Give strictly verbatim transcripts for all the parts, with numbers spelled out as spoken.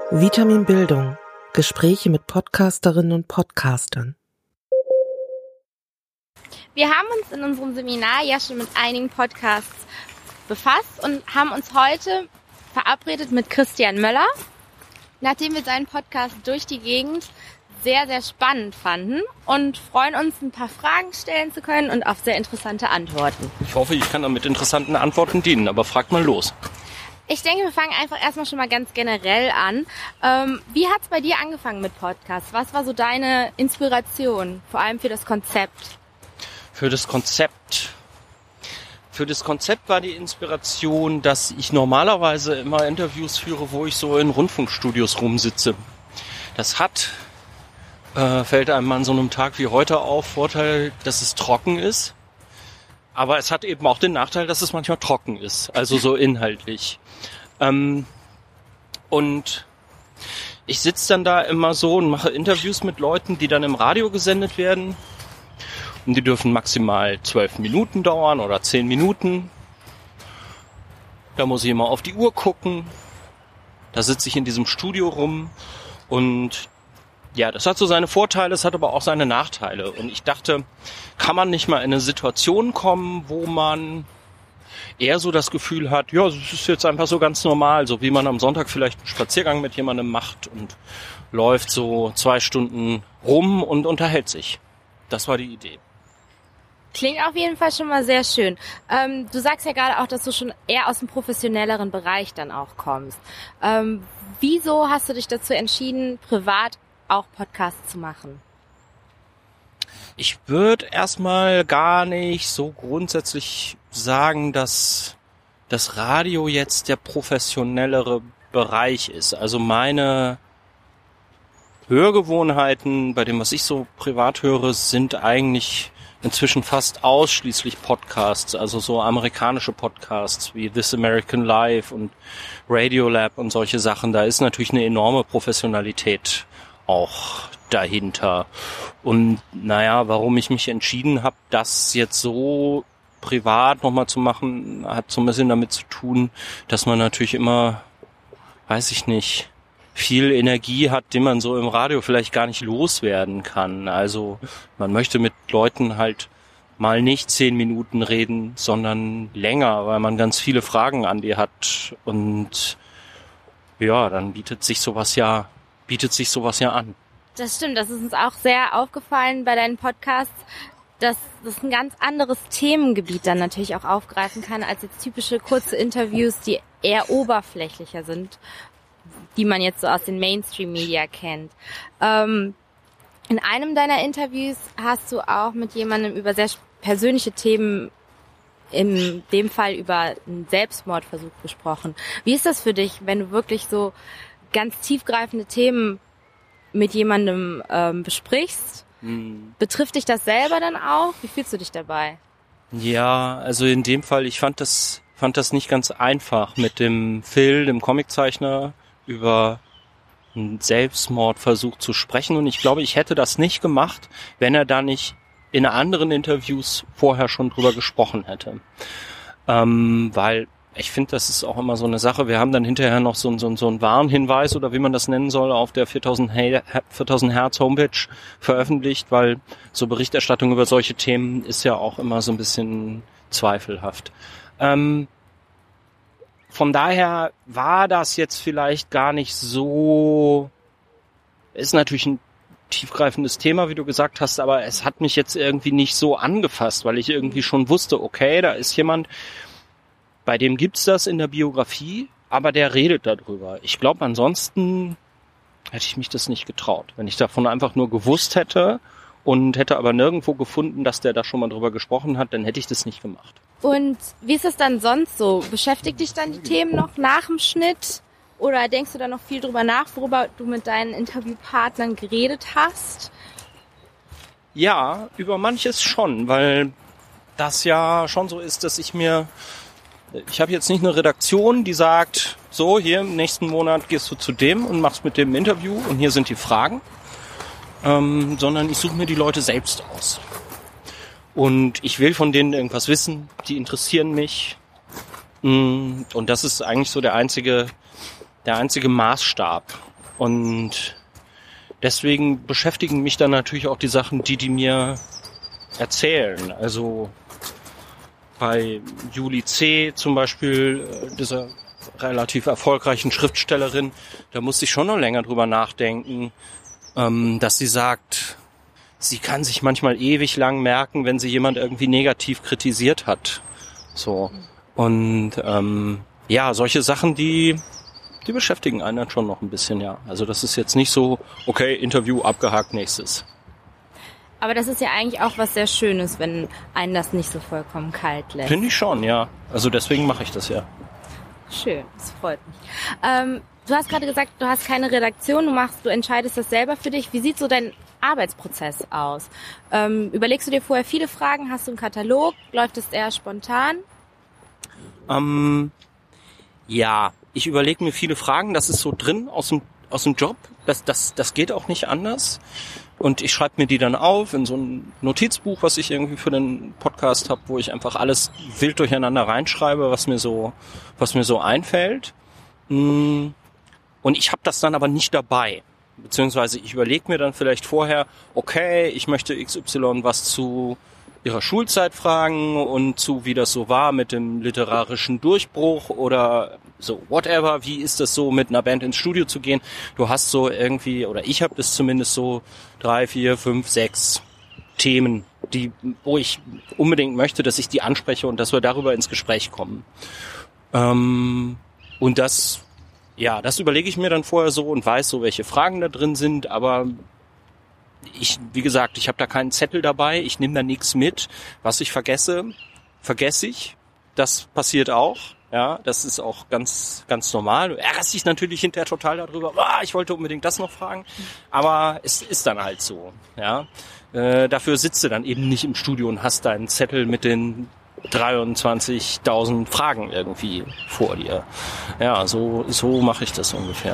Vitamin Bildung. Gespräche mit Podcasterinnen und Podcastern. Wir haben uns in unserem Seminar ja schon mit einigen Podcasts befasst und haben uns heute verabredet mit Christian Möller, nachdem wir seinen Podcast Durch die Gegend sehr, sehr spannend fanden und freuen uns, ein paar Fragen stellen zu können und auf sehr interessante Antworten. Ich hoffe, ich kann damit interessanten Antworten dienen, aber fragt mal los. Ich denke, wir fangen einfach erstmal schon mal ganz generell an. Ähm, wie hat es bei dir angefangen mit Podcasts? Was war so deine Inspiration, vor allem für das Konzept? Für das Konzept. Für das Konzept war die Inspiration, dass ich normalerweise immer Interviews führe, wo ich so in Rundfunkstudios rumsitze. Das hat, äh, fällt einem an so einem Tag wie heute auf, Vorteil, dass es trocken ist. Aber es hat eben auch den Nachteil, dass es manchmal trocken ist, also so inhaltlich. Ähm, und ich sitze dann da immer so und mache Interviews mit Leuten, die dann im Radio gesendet werden. Und die dürfen maximal zwölf Minuten dauern oder zehn Minuten. Da muss ich immer auf die Uhr gucken. Da sitze ich in diesem Studio rum. Und ja, das hat so seine Vorteile, es hat aber auch seine Nachteile. Und ich dachte, kann man nicht mal in eine Situation kommen, wo man eher so das Gefühl hat, ja, es ist jetzt einfach so ganz normal, so wie man am Sonntag vielleicht einen Spaziergang mit jemandem macht und läuft so zwei Stunden rum und unterhält sich. Das war die Idee. Klingt auf jeden Fall schon mal sehr schön. Ähm, du sagst ja gerade auch, dass du schon eher aus dem professionelleren Bereich dann auch kommst. Ähm, wieso hast du dich dazu entschieden, privat auch Podcasts zu machen? Ich würde erstmal gar nicht so grundsätzlich sagen, dass das Radio jetzt der professionellere Bereich ist. Also meine Hörgewohnheiten, bei dem, was ich so privat höre, sind eigentlich inzwischen fast ausschließlich Podcasts, also so amerikanische Podcasts wie This American Life und Radiolab und solche Sachen. Da ist natürlich eine enorme Professionalität auch dahinter. Und naja, warum ich mich entschieden habe, das jetzt so privat nochmal zu machen, hat so ein bisschen damit zu tun, dass man natürlich immer, weiß ich nicht, viel Energie hat, die man so im Radio vielleicht gar nicht loswerden kann. Also man möchte mit Leuten halt mal nicht zehn Minuten reden, sondern länger, weil man ganz viele Fragen an die hat. Und ja, dann bietet sich sowas ja bietet sich sowas ja an. Das stimmt, das ist uns auch sehr aufgefallen bei deinen Podcasts, dass das ein ganz anderes Themengebiet dann natürlich auch aufgreifen kann, als jetzt typische kurze Interviews, die eher oberflächlicher sind, die man jetzt so aus den Mainstream-Media kennt. Ähm, in einem deiner Interviews hast du auch mit jemandem über sehr persönliche Themen, in dem Fall über einen Selbstmordversuch gesprochen. Wie ist das für dich, wenn du wirklich so ganz tiefgreifende Themen mit jemandem ähm, besprichst? Hm. Betrifft dich das selber dann auch? Wie fühlst du dich dabei? Ja, also in dem Fall, ich fand das fand das nicht ganz einfach mit dem Phil, dem Comiczeichner, über einen Selbstmordversuch zu sprechen. Und ich glaube, ich hätte das nicht gemacht, wenn er da nicht in anderen Interviews vorher schon drüber gesprochen hätte. Ähm, weil ich finde, das ist auch immer so eine Sache. Wir haben dann hinterher noch so, so, so einen Warnhinweis oder wie man das nennen soll auf der viertausend Hertz Homepage veröffentlicht, weil so Berichterstattung über solche Themen ist ja auch immer so ein bisschen zweifelhaft. Ähm, von daher war das jetzt vielleicht gar nicht so, ist natürlich ein tiefgreifendes Thema, wie du gesagt hast, aber es hat mich jetzt irgendwie nicht so angefasst, weil ich irgendwie schon wusste, okay, da ist jemand, bei dem gibt's das in der Biografie, aber der redet darüber. Ich glaube, ansonsten hätte ich mich das nicht getraut. Wenn ich davon einfach nur gewusst hätte und hätte aber nirgendwo gefunden, dass der da schon mal drüber gesprochen hat, dann hätte ich das nicht gemacht. Und wie ist es dann sonst so? Beschäftigt dich dann die Themen noch nach dem Schnitt? Oder denkst du da noch viel drüber nach, worüber du mit deinen Interviewpartnern geredet hast? Ja, über manches schon, weil das ja schon so ist, dass ich mir... Ich habe jetzt nicht eine Redaktion, die sagt, so, hier im nächsten Monat gehst du zu dem und machst mit dem ein Interview und hier sind die Fragen, ähm, sondern ich suche mir die Leute selbst aus. Und ich will von denen irgendwas wissen, die interessieren mich. Und das ist eigentlich so der einzige, der einzige Maßstab. Und deswegen beschäftigen mich dann natürlich auch die Sachen, die die mir erzählen. Also bei Julie C. zum Beispiel, dieser relativ erfolgreichen Schriftstellerin, da musste ich schon noch länger drüber nachdenken, ähm, dass sie sagt, sie kann sich manchmal ewig lang merken, wenn sie jemand irgendwie negativ kritisiert hat. So. Und ähm, ja, solche Sachen, die die beschäftigen einen dann schon noch ein bisschen, ja. Also das ist jetzt nicht so, okay, Interview abgehakt, nächstes. Aber das ist ja eigentlich auch was sehr Schönes, wenn einen das nicht so vollkommen kalt lässt. Finde ich schon, ja. Also deswegen mache ich das ja. Schön, das freut mich. Ähm, du hast gerade gesagt, du hast keine Redaktion, du machst, du entscheidest das selber für dich. Wie sieht so dein Arbeitsprozess aus? Ähm, überlegst du dir vorher viele Fragen? Hast du einen Katalog? Läuft es eher spontan? Ähm, ja, ich überlege mir viele Fragen. Das ist so drin aus dem aus dem Job. Das das das geht auch nicht anders. Und ich schreibe mir die dann auf in so ein Notizbuch, was ich irgendwie für den Podcast habe, wo ich einfach alles wild durcheinander reinschreibe, was mir so, was mir so einfällt. Und ich habe das dann aber nicht dabei. Beziehungsweise ich überlege mir dann vielleicht vorher, okay, ich möchte X Y was zu ihrer Schulzeit fragen und zu, wie das so war mit dem literarischen Durchbruch oder so whatever. Wie ist das so, mit einer Band ins Studio zu gehen? Du hast so irgendwie, oder ich habe das zumindest so drei, vier, fünf, sechs Themen, die, wo ich unbedingt möchte, dass ich die anspreche und dass wir darüber ins Gespräch kommen. Ähm, und das, ja, das überlege ich mir dann vorher so und weiß so, welche Fragen da drin sind, aber ich, wie gesagt, ich habe da keinen Zettel dabei, ich nehme da nichts mit. Was ich vergesse, vergesse ich. Das passiert auch. Ja, das ist auch ganz ganz normal. Du ärgerst dich natürlich hinterher total darüber. Ah, ich wollte unbedingt das noch fragen. Aber es ist dann halt so. Ja, äh, dafür sitzt du dann eben nicht im Studio und hast deinen Zettel mit den dreiundzwanzigtausend Fragen irgendwie vor dir. Ja, so so mache ich das ungefähr.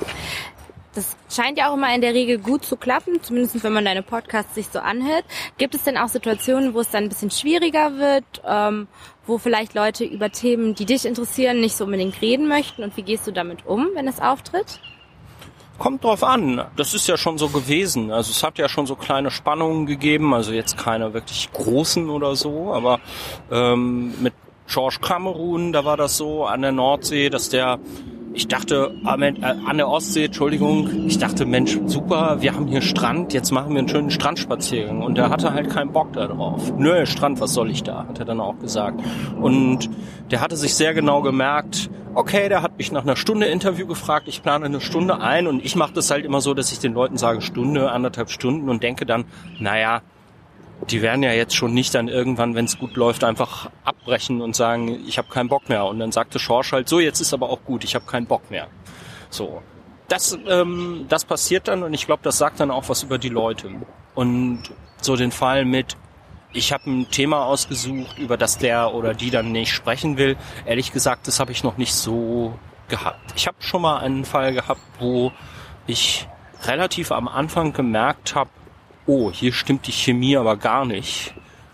Das scheint ja auch immer in der Regel gut zu klappen, zumindest wenn man deine Podcasts sich so anhört. Gibt es denn auch Situationen, wo es dann ein bisschen schwieriger wird, ähm, wo vielleicht Leute über Themen, die dich interessieren, nicht so unbedingt reden möchten? Und wie gehst du damit um, wenn es auftritt? Kommt drauf an. Das ist ja schon so gewesen. Also es hat ja schon so kleine Spannungen gegeben, also jetzt keine wirklich großen oder so, aber ähm, mit George Cameron, da war das so an der Nordsee, dass der Ich dachte, an der Ostsee, Entschuldigung, ich dachte, Mensch, super, wir haben hier Strand, jetzt machen wir einen schönen Strandspaziergang. Und der hatte halt keinen Bock da drauf. Nö, Strand, was soll ich da, hat er dann auch gesagt. Und der hatte sich sehr genau gemerkt, okay, der hat mich nach einer Stunde Interview gefragt, ich plane eine Stunde ein und ich mache das halt immer so, dass ich den Leuten sage, Stunde, anderthalb Stunden und denke dann, naja, die werden ja jetzt schon nicht dann irgendwann, wenn es gut läuft, einfach abbrechen und sagen, ich habe keinen Bock mehr. Und dann sagte Schorsch halt, so, jetzt ist aber auch gut, ich habe keinen Bock mehr. So, das ähm, das passiert dann und ich glaube, das sagt dann auch was über die Leute. Und so den Fall mit, ich habe ein Thema ausgesucht, über das der oder die dann nicht sprechen will. Ehrlich gesagt, das habe ich noch nicht so gehabt. Ich habe schon mal einen Fall gehabt, wo ich relativ am Anfang gemerkt habe, oh, hier stimmt die Chemie aber gar nicht.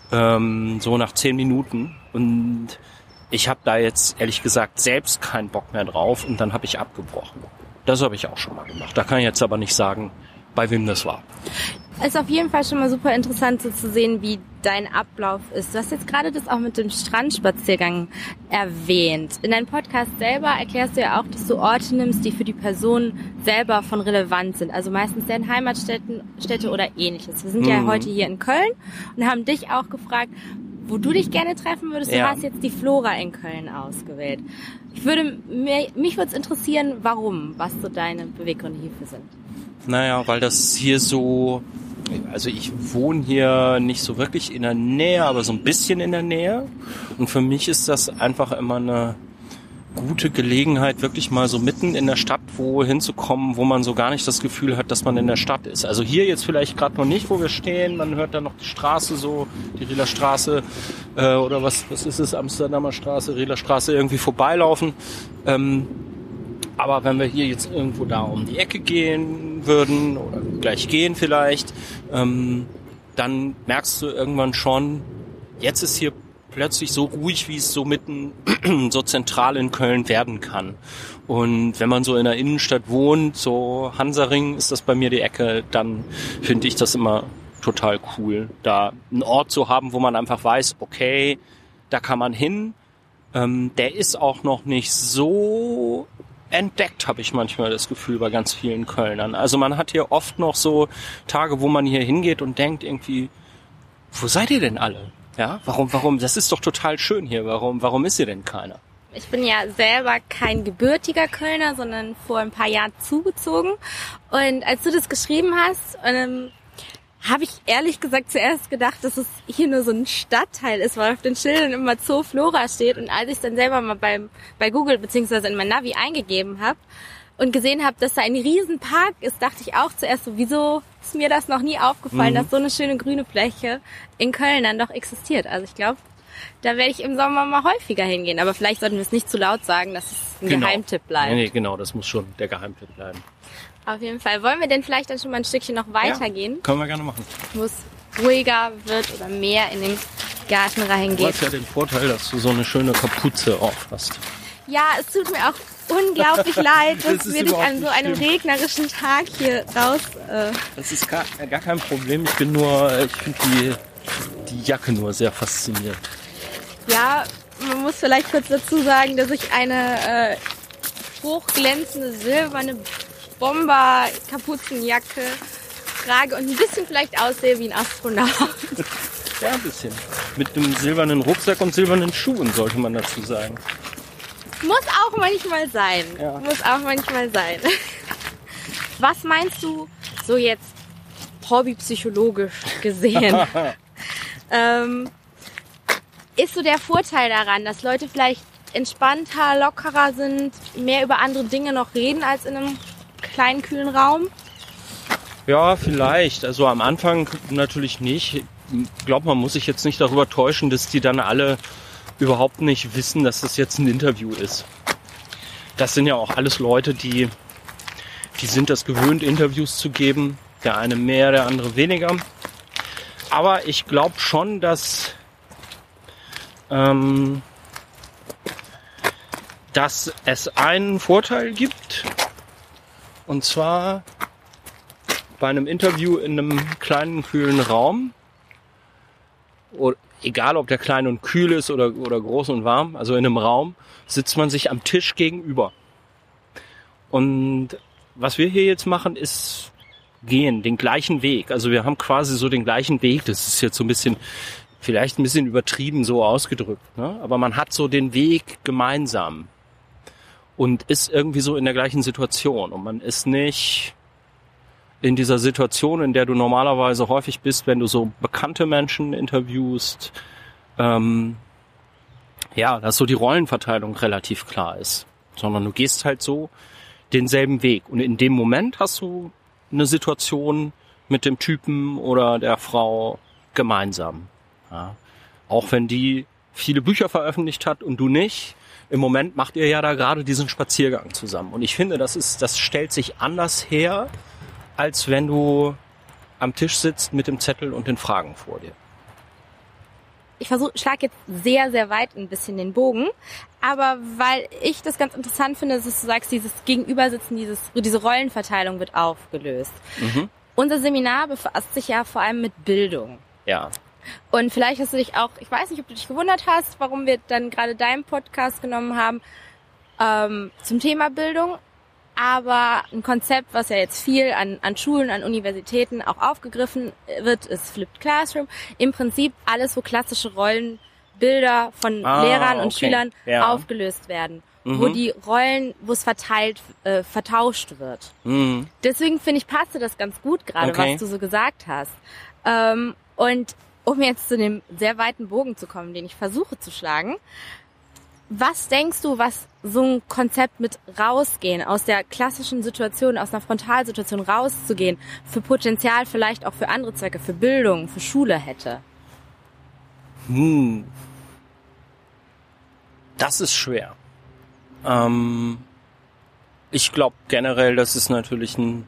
Ähm, so nach zehn Minuten. Und ich habe da jetzt ehrlich gesagt selbst keinen Bock mehr drauf und dann habe ich abgebrochen. Das habe ich auch schon mal gemacht. Da kann ich jetzt aber nicht sagen, bei wem das war. Ist auf jeden Fall schon mal super interessant so zu sehen, wie dein Ablauf ist. Du hast jetzt gerade das auch mit dem Strandspaziergang erwähnt. In deinem Podcast selber erklärst du ja auch, dass du Orte nimmst, die für die Person selber von Relevanz sind. Also meistens deren Heimatstädten, Städte oder ähnliches. Wir sind mhm. ja heute hier in Köln und haben dich auch gefragt, wo du dich gerne treffen würdest. Du ja. hast jetzt die Flora in Köln ausgewählt. Ich würde, mich würde es interessieren, warum, was so deine Beweggründe hierfür sind. Naja, weil das hier so, also ich wohne hier nicht so wirklich in der Nähe, aber so ein bisschen in der Nähe. Und für mich ist das einfach immer eine gute Gelegenheit, wirklich mal so mitten in der Stadt wo hinzukommen, wo man so gar nicht das Gefühl hat, dass man in der Stadt ist. Also hier jetzt vielleicht gerade noch nicht, wo wir stehen. Man hört da noch die Straße so, die Rieler Straße äh, oder was was ist es, Amsterdamer Straße, Rieler Straße irgendwie vorbeilaufen. Ähm, Aber wenn wir hier jetzt irgendwo da um die Ecke gehen würden oder gleich gehen vielleicht, ähm, dann merkst du irgendwann schon, jetzt ist hier plötzlich so ruhig, wie es so mitten so zentral in Köln werden kann. Und wenn man so in der Innenstadt wohnt, so Hansaring ist das bei mir die Ecke, dann finde ich das immer total cool, da einen Ort zu haben, wo man einfach weiß, okay, da kann man hin. Ähm, der ist auch noch nicht so entdeckt, habe ich manchmal das Gefühl bei ganz vielen Kölnern. Also man hat hier oft noch so Tage, wo man hier hingeht und denkt irgendwie, wo seid ihr denn alle? Ja, warum, warum? Das ist doch total schön hier. Warum, warum ist hier denn keiner? Ich bin ja selber kein gebürtiger Kölner, sondern vor ein paar Jahren zugezogen. Und als du das geschrieben hast, ähm, habe ich ehrlich gesagt zuerst gedacht, dass es hier nur so ein Stadtteil ist, weil auf den Schildern immer Zoo Flora steht. Und als ich es dann selber mal beim, bei Google beziehungsweise in mein Navi eingegeben habe und gesehen habe, dass da ein Riesenpark ist, dachte ich auch zuerst so, wieso ist mir das noch nie aufgefallen, mhm. dass so eine schöne grüne Fläche in Köln dann doch existiert. Also ich glaube, da werde ich im Sommer mal häufiger hingehen. Aber vielleicht sollten wir es nicht zu laut sagen, dass es ein genau. Geheimtipp bleibt. Nee, nee, genau, das muss schon der Geheimtipp bleiben. Auf jeden Fall. Wollen wir denn vielleicht dann schon mal ein Stückchen noch weitergehen? Ja, können wir gerne machen. Wo es ruhiger wird oder mehr in den Garten reingeht. Du hast ja den Vorteil, dass du so eine schöne Kapuze auf hast. Ja, es tut mir auch unglaublich leid, dass das wir dich an so einem schlimm. regnerischen Tag hier raus... Äh das ist gar, gar kein Problem. Ich bin nur, ich finde die, die Jacke nur sehr faszinierend. Ja, man muss vielleicht kurz dazu sagen, dass ich eine äh, hochglänzende silberne Bomber-Kapuzenjacke trage und ein bisschen vielleicht aussehe wie ein Astronaut. Ja, ein bisschen. Mit einem silbernen Rucksack und silbernen Schuhen, sollte man dazu sagen. Muss auch manchmal sein. Ja. Muss auch manchmal sein. Was meinst du, so jetzt hobbypsychologisch gesehen, ähm, ist so der Vorteil daran, dass Leute vielleicht entspannter, lockerer sind, mehr über andere Dinge noch reden als in einem kleinen, kühlen Raum? Ja, vielleicht. Also am Anfang natürlich nicht. Ich glaube, man muss sich jetzt nicht darüber täuschen, dass die dann alle überhaupt nicht wissen, dass das jetzt ein Interview ist. Das sind ja auch alles Leute, die, die sind das gewöhnt, Interviews zu geben. Der eine mehr, der andere weniger. Aber ich glaube schon, dass, ähm, dass es einen Vorteil gibt. Und zwar bei einem Interview in einem kleinen, kühlen Raum. Oder, egal, ob der klein und kühl ist oder, oder groß und warm. Also in einem Raum sitzt man sich am Tisch gegenüber. Und was wir hier jetzt machen, ist gehen, den gleichen Weg. Also wir haben quasi so den gleichen Weg. Das ist jetzt so ein bisschen, vielleicht ein bisschen übertrieben so ausgedrückt, ne? Aber man hat so den Weg gemeinsam. Und ist irgendwie so in der gleichen Situation. Und man ist nicht in dieser Situation, in der du normalerweise häufig bist, wenn du so bekannte Menschen interviewst. Ähm, ja, dass so die Rollenverteilung relativ klar ist. Sondern du gehst halt so denselben Weg. Und in dem Moment hast du eine Situation mit dem Typen oder der Frau gemeinsam. Ja. Auch wenn die viele Bücher veröffentlicht hat und du nicht. Im Moment macht ihr ja da gerade diesen Spaziergang zusammen. Und ich finde, das ist, das stellt sich anders her, als wenn du am Tisch sitzt mit dem Zettel und den Fragen vor dir. Ich versuche, schlage jetzt sehr, sehr weit ein bisschen den Bogen. Aber weil ich das ganz interessant finde, dass du sagst, dieses Gegenübersitzen, dieses, diese Rollenverteilung wird aufgelöst. Mhm. Unser Seminar befasst sich ja vor allem mit Bildung. Ja. Und vielleicht hast du dich auch, ich weiß nicht, ob du dich gewundert hast, warum wir dann gerade deinen Podcast genommen haben ähm, zum Thema Bildung. Aber ein Konzept, was ja jetzt viel an, an Schulen, an Universitäten auch aufgegriffen wird, ist Flipped Classroom. Im Prinzip alles, wo klassische Rollenbilder von ah, Lehrern und okay. Schülern ja. aufgelöst werden. Mhm. Wo die Rollen, wo es verteilt, äh, vertauscht wird. Mhm. Deswegen finde ich, passte das ganz gut gerade, okay. was du so gesagt hast. Ähm, und um jetzt zu dem sehr weiten Bogen zu kommen, den ich versuche zu schlagen, was denkst du, was so ein Konzept mit rausgehen, aus der klassischen Situation, aus einer Frontalsituation rauszugehen, für Potenzial vielleicht auch für andere Zwecke, für Bildung, für Schule hätte? Hm. Das ist schwer. Ähm, ich glaube generell, dass es natürlich ein,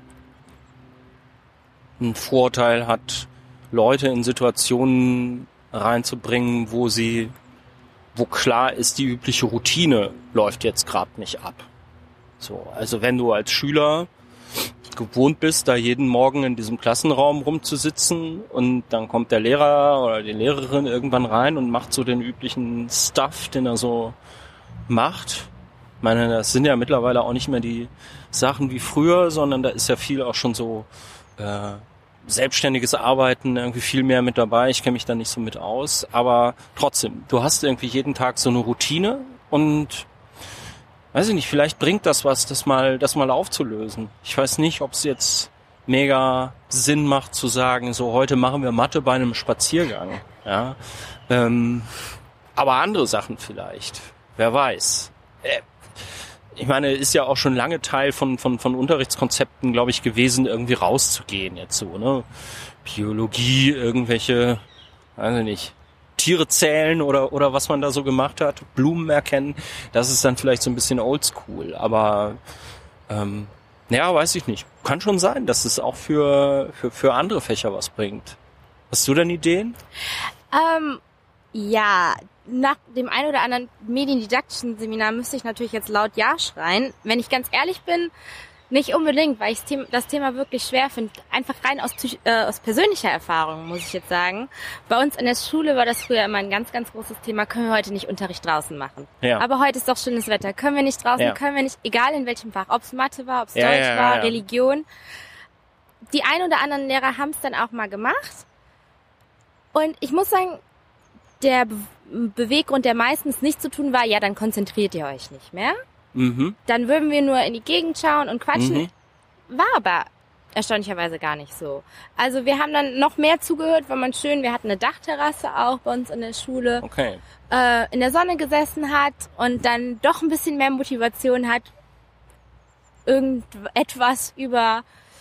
ein Vorteil hat, Leute in Situationen reinzubringen, wo sie, wo klar ist, die übliche Routine läuft jetzt gerade nicht ab. So, also wenn du als Schüler gewohnt bist, da jeden Morgen in diesem Klassenraum rumzusitzen und dann kommt der Lehrer oder die Lehrerin irgendwann rein und macht so den üblichen Stuff, den er so macht. Ich meine, das sind ja mittlerweile auch nicht mehr die Sachen wie früher, sondern da ist ja viel auch schon so äh, selbstständiges Arbeiten irgendwie viel mehr mit dabei. Ich kenne mich da nicht so mit aus, aber trotzdem, du hast irgendwie jeden Tag so eine Routine und weiß ich nicht, vielleicht bringt das was, das mal, das mal aufzulösen. Ich weiß nicht, ob es jetzt mega Sinn macht zu sagen, so heute machen wir Mathe bei einem Spaziergang. Ja, ähm, aber andere Sachen vielleicht. Wer weiß. Äh, ich meine, ist ja auch schon lange Teil von von von Unterrichtskonzepten, glaube ich, gewesen, irgendwie rauszugehen jetzt so, ne? Biologie, irgendwelche, weiß ich nicht, Tiere zählen oder oder was man da so gemacht hat, Blumen erkennen, das ist dann vielleicht so ein bisschen oldschool, aber ähm, ja, weiß ich nicht. Kann schon sein, dass es auch für für für andere Fächer was bringt. Hast du denn Ideen? Ähm, ja, nach dem ein oder anderen mediendidaktischen Seminar müsste ich natürlich jetzt laut Ja schreien. Wenn ich ganz ehrlich bin, nicht unbedingt, weil ich das Thema wirklich schwer finde. Einfach rein aus, äh, aus persönlicher Erfahrung, muss ich jetzt sagen. Bei uns in der Schule war das früher immer ein ganz, ganz großes Thema. Können wir heute nicht Unterricht draußen machen? Ja. Aber heute ist doch schönes Wetter. Können wir nicht draußen? Ja. Können wir nicht, egal in welchem Fach. Ob es Mathe war, ob es Ja, Deutsch ja, ja, war, ja. Religion. Die ein oder anderen Lehrer haben es dann auch mal gemacht. Und ich muss sagen, der Be- Beweggrund, der meistens nicht zu tun war, ja, dann konzentriert ihr euch nicht mehr. Mhm. Dann würden wir nur in die Gegend schauen und quatschen. Mhm. War aber erstaunlicherweise gar nicht so. Also wir haben dann noch mehr zugehört, war man schön. Wir hatten eine Dachterrasse auch bei uns in der Schule. Okay. Äh, in der Sonne gesessen hat und dann doch ein bisschen mehr Motivation hat, irgendetwas über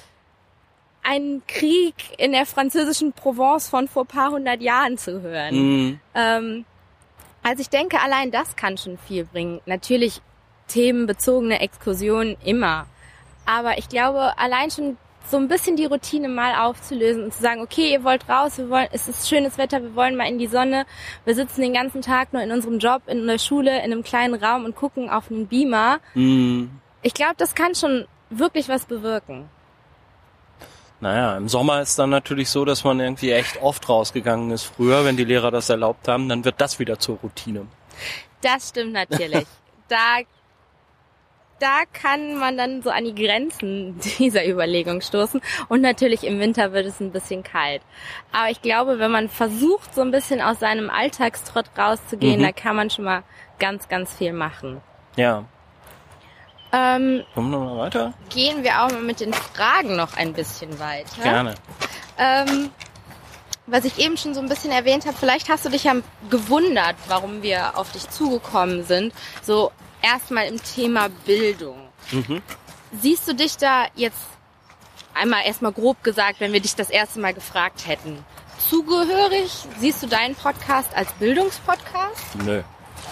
einen Krieg in der französischen Provence von vor paar hundert Jahren zu hören. Mhm. Ähm, also ich denke, allein das kann schon viel bringen. Natürlich themenbezogene Exkursionen immer. Aber ich glaube, allein schon so ein bisschen die Routine mal aufzulösen und zu sagen, okay, ihr wollt raus, wir wollen, es ist schönes Wetter, wir wollen mal in die Sonne. Wir sitzen den ganzen Tag nur in unserem Job, in der Schule, in einem kleinen Raum und gucken auf einen Beamer. Mhm. Ich glaube, das kann schon wirklich was bewirken. Naja, im Sommer ist dann natürlich so, dass man irgendwie echt oft rausgegangen ist früher, wenn die Lehrer das erlaubt haben, dann wird das wieder zur Routine. Das stimmt natürlich. da, da kann man dann so an die Grenzen dieser Überlegung stoßen. Und natürlich im Winter wird es ein bisschen kalt. Aber ich glaube, wenn man versucht, so ein bisschen aus seinem Alltagstrott rauszugehen, Mhm. da kann man schon mal ganz, ganz viel machen. Ja. Ähm, Kommen wir noch mal weiter? gehen wir auch mal mit den Fragen noch ein bisschen weiter. Gerne. Ähm, was ich eben schon so ein bisschen erwähnt habe, vielleicht hast du dich ja gewundert, warum wir auf dich zugekommen sind. So erstmal im Thema Bildung. Mhm. Siehst du dich da jetzt einmal erstmal grob gesagt, wenn wir dich das erste Mal gefragt hätten, zugehörig? Siehst du deinen Podcast als Bildungspodcast? Nö.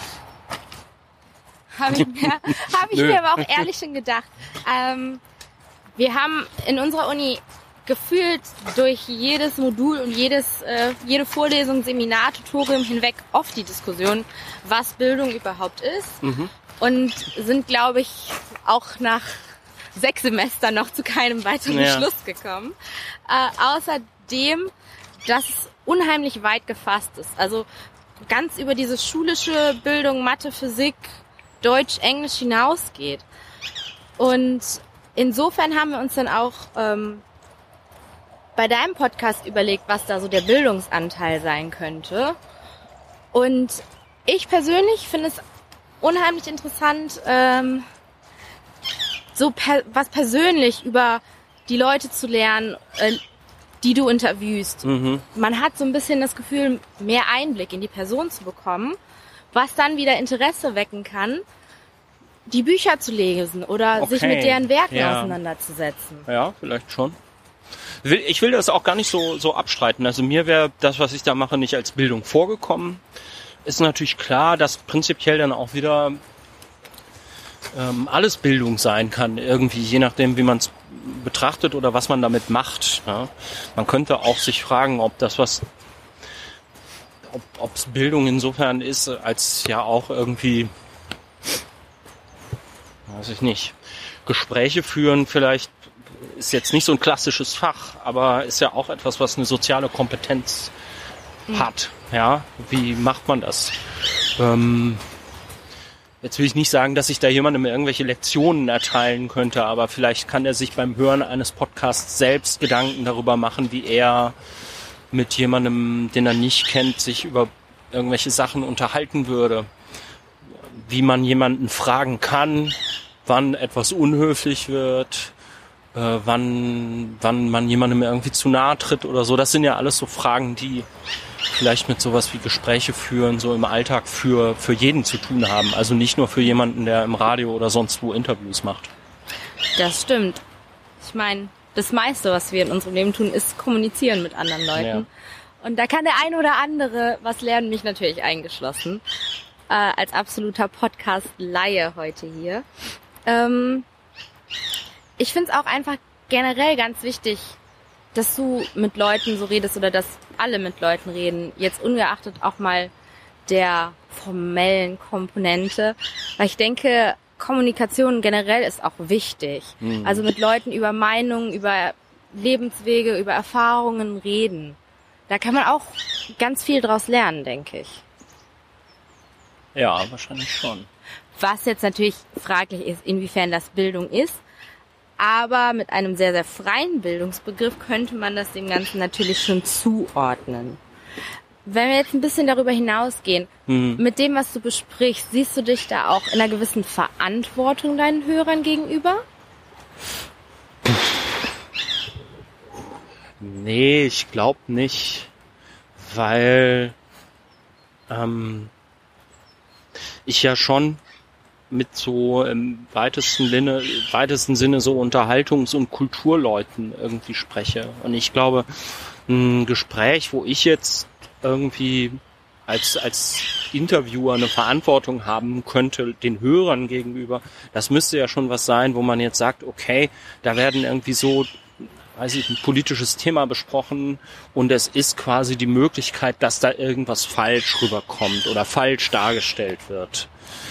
Habe ich, mir, hab ich Nö. mir aber auch ehrlich schon gedacht. Ähm, wir haben in unserer Uni gefühlt durch jedes Modul und jedes, äh, jede Vorlesung, Seminar, Tutorium hinweg oft die Diskussion, was Bildung überhaupt ist. Mhm. Und sind, glaube ich, auch nach sechs Semestern noch zu keinem weiteren Ja. Schluss gekommen. Äh, außerdem, dass es unheimlich weit gefasst ist. Also ganz über diese schulische Bildung, Mathe, Physik, Deutsch, Englisch hinausgeht. Und insofern haben wir uns dann auch ähm, bei deinem Podcast überlegt, was da so der Bildungsanteil sein könnte. Und ich persönlich finde es unheimlich interessant, ähm, so per, was persönlich über die Leute zu lernen, äh, die du interviewst. Mhm. Man hat so ein bisschen das Gefühl, mehr Einblick in die Person zu bekommen, was dann wieder Interesse wecken kann, die Bücher zu lesen oder Okay. sich mit deren Werken Ja. auseinanderzusetzen. Ja, vielleicht schon. Will- Ich will das auch gar nicht so, so abstreiten. Also mir wäre das, was ich da mache, nicht als Bildung vorgekommen. Ist natürlich klar, dass prinzipiell dann auch wieder ähm, alles Bildung sein kann, irgendwie, je nachdem, wie man es betrachtet oder was man damit macht. Ja. Man könnte auch sich fragen, ob das, was ob es Bildung insofern ist, als ja auch irgendwie, weiß ich nicht, Gespräche führen vielleicht ist jetzt nicht so ein klassisches Fach, aber ist ja auch etwas, was eine soziale Kompetenz mhm. hat. Ja, wie macht man das? Ähm, jetzt will ich nicht sagen, dass ich da jemandem irgendwelche Lektionen erteilen könnte, aber vielleicht kann er sich beim Hören eines Podcasts selbst Gedanken darüber machen, wie er mit jemandem, den er nicht kennt, sich über irgendwelche Sachen unterhalten würde. Wie man jemanden fragen kann, wann etwas unhöflich wird, äh, wann, wann man jemandem irgendwie zu nahe tritt oder so. Das sind ja alles so Fragen, die vielleicht mit sowas wie Gespräche führen, so im Alltag für, für jeden zu tun haben. Also nicht nur für jemanden, der im Radio oder sonst wo Interviews macht. Das stimmt. Ich meine, das meiste, was wir in unserem Leben tun, ist kommunizieren mit anderen Leuten. Ja. Und da kann der ein oder andere was lernen, mich natürlich eingeschlossen. Äh, als absoluter Podcast-Laie heute hier. Ähm, ich finde es auch einfach generell ganz wichtig, dass du mit Leuten so redest oder dass alle mit Leuten reden. Jetzt ungeachtet auch mal der formellen Komponente. Weil ich denke, Kommunikation generell ist auch wichtig. Mhm. Also mit Leuten über Meinungen, über Lebenswege, über Erfahrungen reden. Da kann man auch ganz viel draus lernen, denke ich. Ja, wahrscheinlich schon. Was jetzt natürlich fraglich ist, inwiefern das Bildung ist. Aber mit einem sehr, sehr freien Bildungsbegriff könnte man das dem Ganzen natürlich schon zuordnen. Wenn wir jetzt ein bisschen darüber hinausgehen, mhm. mit dem, was du besprichst, siehst du dich da auch in einer gewissen Verantwortung deinen Hörern gegenüber? Nee, ich glaube nicht, weil ähm, ich ja schon mit so im weitesten Sinne, weitesten Sinne so Unterhaltungs- und Kulturleuten irgendwie spreche. Und ich glaube, ein Gespräch, wo ich jetzt irgendwie als als Interviewer eine Verantwortung haben könnte den Hörern gegenüber, das müsste ja schon was sein, wo man jetzt sagt, okay, da werden irgendwie so, weiß ich, ein politisches Thema besprochen und es ist quasi die Möglichkeit, dass da irgendwas falsch rüberkommt oder falsch dargestellt wird.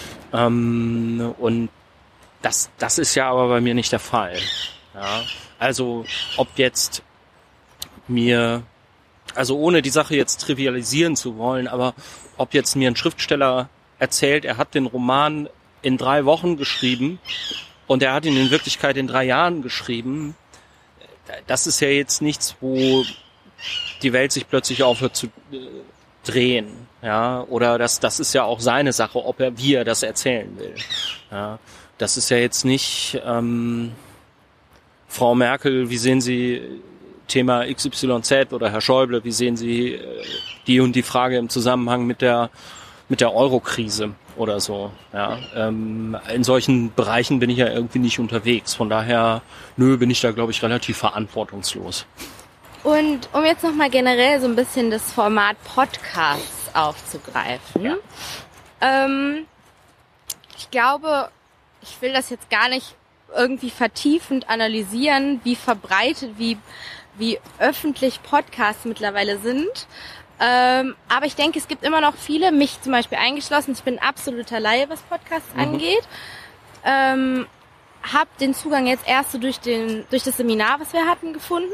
Ähm, und das das ist ja aber bei mir nicht der Fall. Ja? Also ob jetzt mir, also ohne die Sache jetzt trivialisieren zu wollen, aber ob jetzt mir ein Schriftsteller erzählt, er hat den Roman in drei Wochen geschrieben und er hat ihn in Wirklichkeit in drei Jahren geschrieben, das ist ja jetzt nichts, wo die Welt sich plötzlich aufhört zu äh, drehen, ja, oder das das ist ja auch seine Sache, ob er wie er das erzählen will. Ja, das ist ja jetzt nicht ähm, Frau Merkel, wie sehen Sie Thema X Y Z oder Herr Schäuble, wie sehen Sie äh, die und die Frage im Zusammenhang mit der mit der Euro-Krise oder so. Ja, ähm, in solchen Bereichen bin ich ja irgendwie nicht unterwegs. Von daher, nö, bin ich da, glaube ich, relativ verantwortungslos. Und um jetzt nochmal generell so ein bisschen das Format Podcasts aufzugreifen. Ja. Ähm, ich glaube, ich will das jetzt gar nicht irgendwie vertiefend analysieren, wie verbreitet, wie, wie öffentlich Podcasts mittlerweile sind. Ähm, aber ich denke, es gibt immer noch viele, mich zum Beispiel eingeschlossen. Ich bin ein absoluter Laie, was Podcasts mhm. angeht. Ähm, hab den Zugang jetzt erst so durch den, durch das Seminar, was wir hatten, gefunden.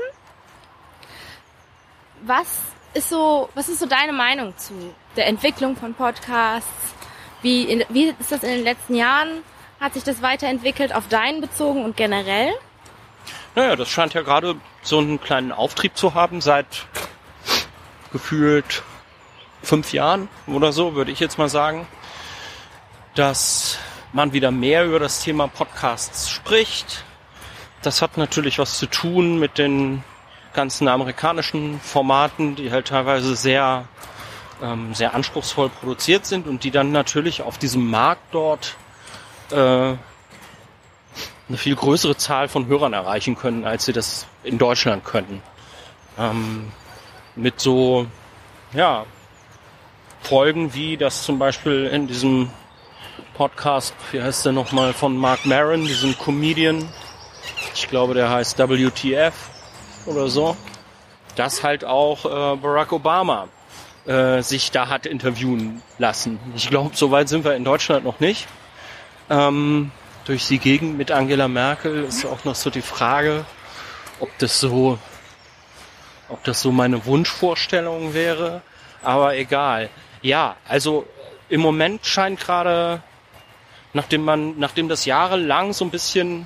Was ist so, was ist so deine Meinung zu der Entwicklung von Podcasts? Wie, in, wie ist das in den letzten Jahren? Hat sich das weiterentwickelt auf deinen bezogen und generell? Naja, das scheint ja gerade so einen kleinen Auftrieb zu haben seit gefühlt fünf Jahren oder so, würde ich jetzt mal sagen, dass man wieder mehr über das Thema Podcasts spricht. Das hat natürlich was zu tun mit den ganzen amerikanischen Formaten, die halt teilweise sehr, ähm, sehr anspruchsvoll produziert sind und die dann natürlich auf diesem Markt dort äh, eine viel größere Zahl von Hörern erreichen können, als sie das in Deutschland können. Ähm, mit so, ja, Folgen wie das zum Beispiel in diesem Podcast, wie heißt der nochmal, von Mark Maron, diesem Comedian, ich glaube, der heißt W T F oder so, dass halt auch äh, Barack Obama äh, sich da hat interviewen lassen. Ich glaube, so weit sind wir in Deutschland noch nicht. Ähm, durch die Gegend mit Angela Merkel ist auch noch so die Frage, ob das so, ob das so meine Wunschvorstellung wäre. Aber egal. Ja, also im Moment scheint gerade, nachdem man, nachdem das jahrelang so ein bisschen,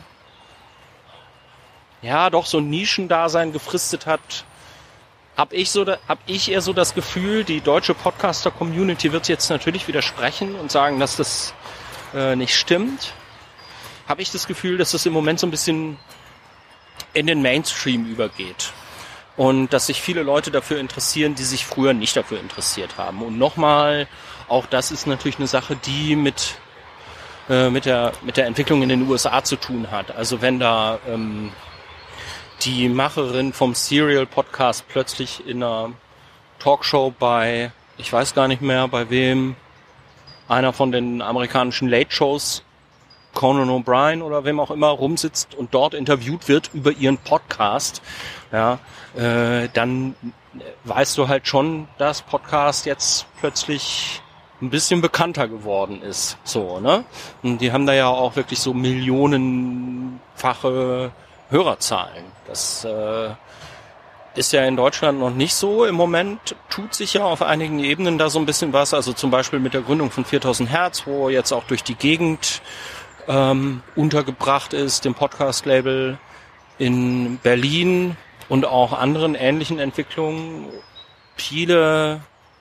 ja, doch so ein Nischendasein gefristet hat, hab ich so, hab ich eher so das Gefühl, die deutsche Podcaster-Community wird jetzt natürlich widersprechen und sagen, dass das äh, nicht stimmt. Habe ich das Gefühl, dass das im Moment so ein bisschen in den Mainstream übergeht. Und dass sich viele Leute dafür interessieren, die sich früher nicht dafür interessiert haben. Und nochmal, auch das ist natürlich eine Sache, die mit äh, mit der mit der Entwicklung in den U S A zu tun hat. Also wenn da ähm, die Macherin vom Serial-Podcast plötzlich in einer Talkshow bei, ich weiß gar nicht mehr bei wem, einer von den amerikanischen Late-Shows, Conan O'Brien oder wem auch immer, rumsitzt und dort interviewt wird über ihren Podcast, ja, äh, dann weißt du halt schon, dass Podcast jetzt plötzlich ein bisschen bekannter geworden ist, so, ne? Und die haben da ja auch wirklich so millionenfache Hörerzahlen. Das äh, ist ja in Deutschland noch nicht so. Im Moment tut sich ja auf einigen Ebenen da so ein bisschen was, also zum Beispiel mit der Gründung von viertausend Hertz, wo jetzt auch durch die Gegend ähm, untergebracht ist, dem Podcast-Label in Berlin und auch anderen ähnlichen Entwicklungen. Viele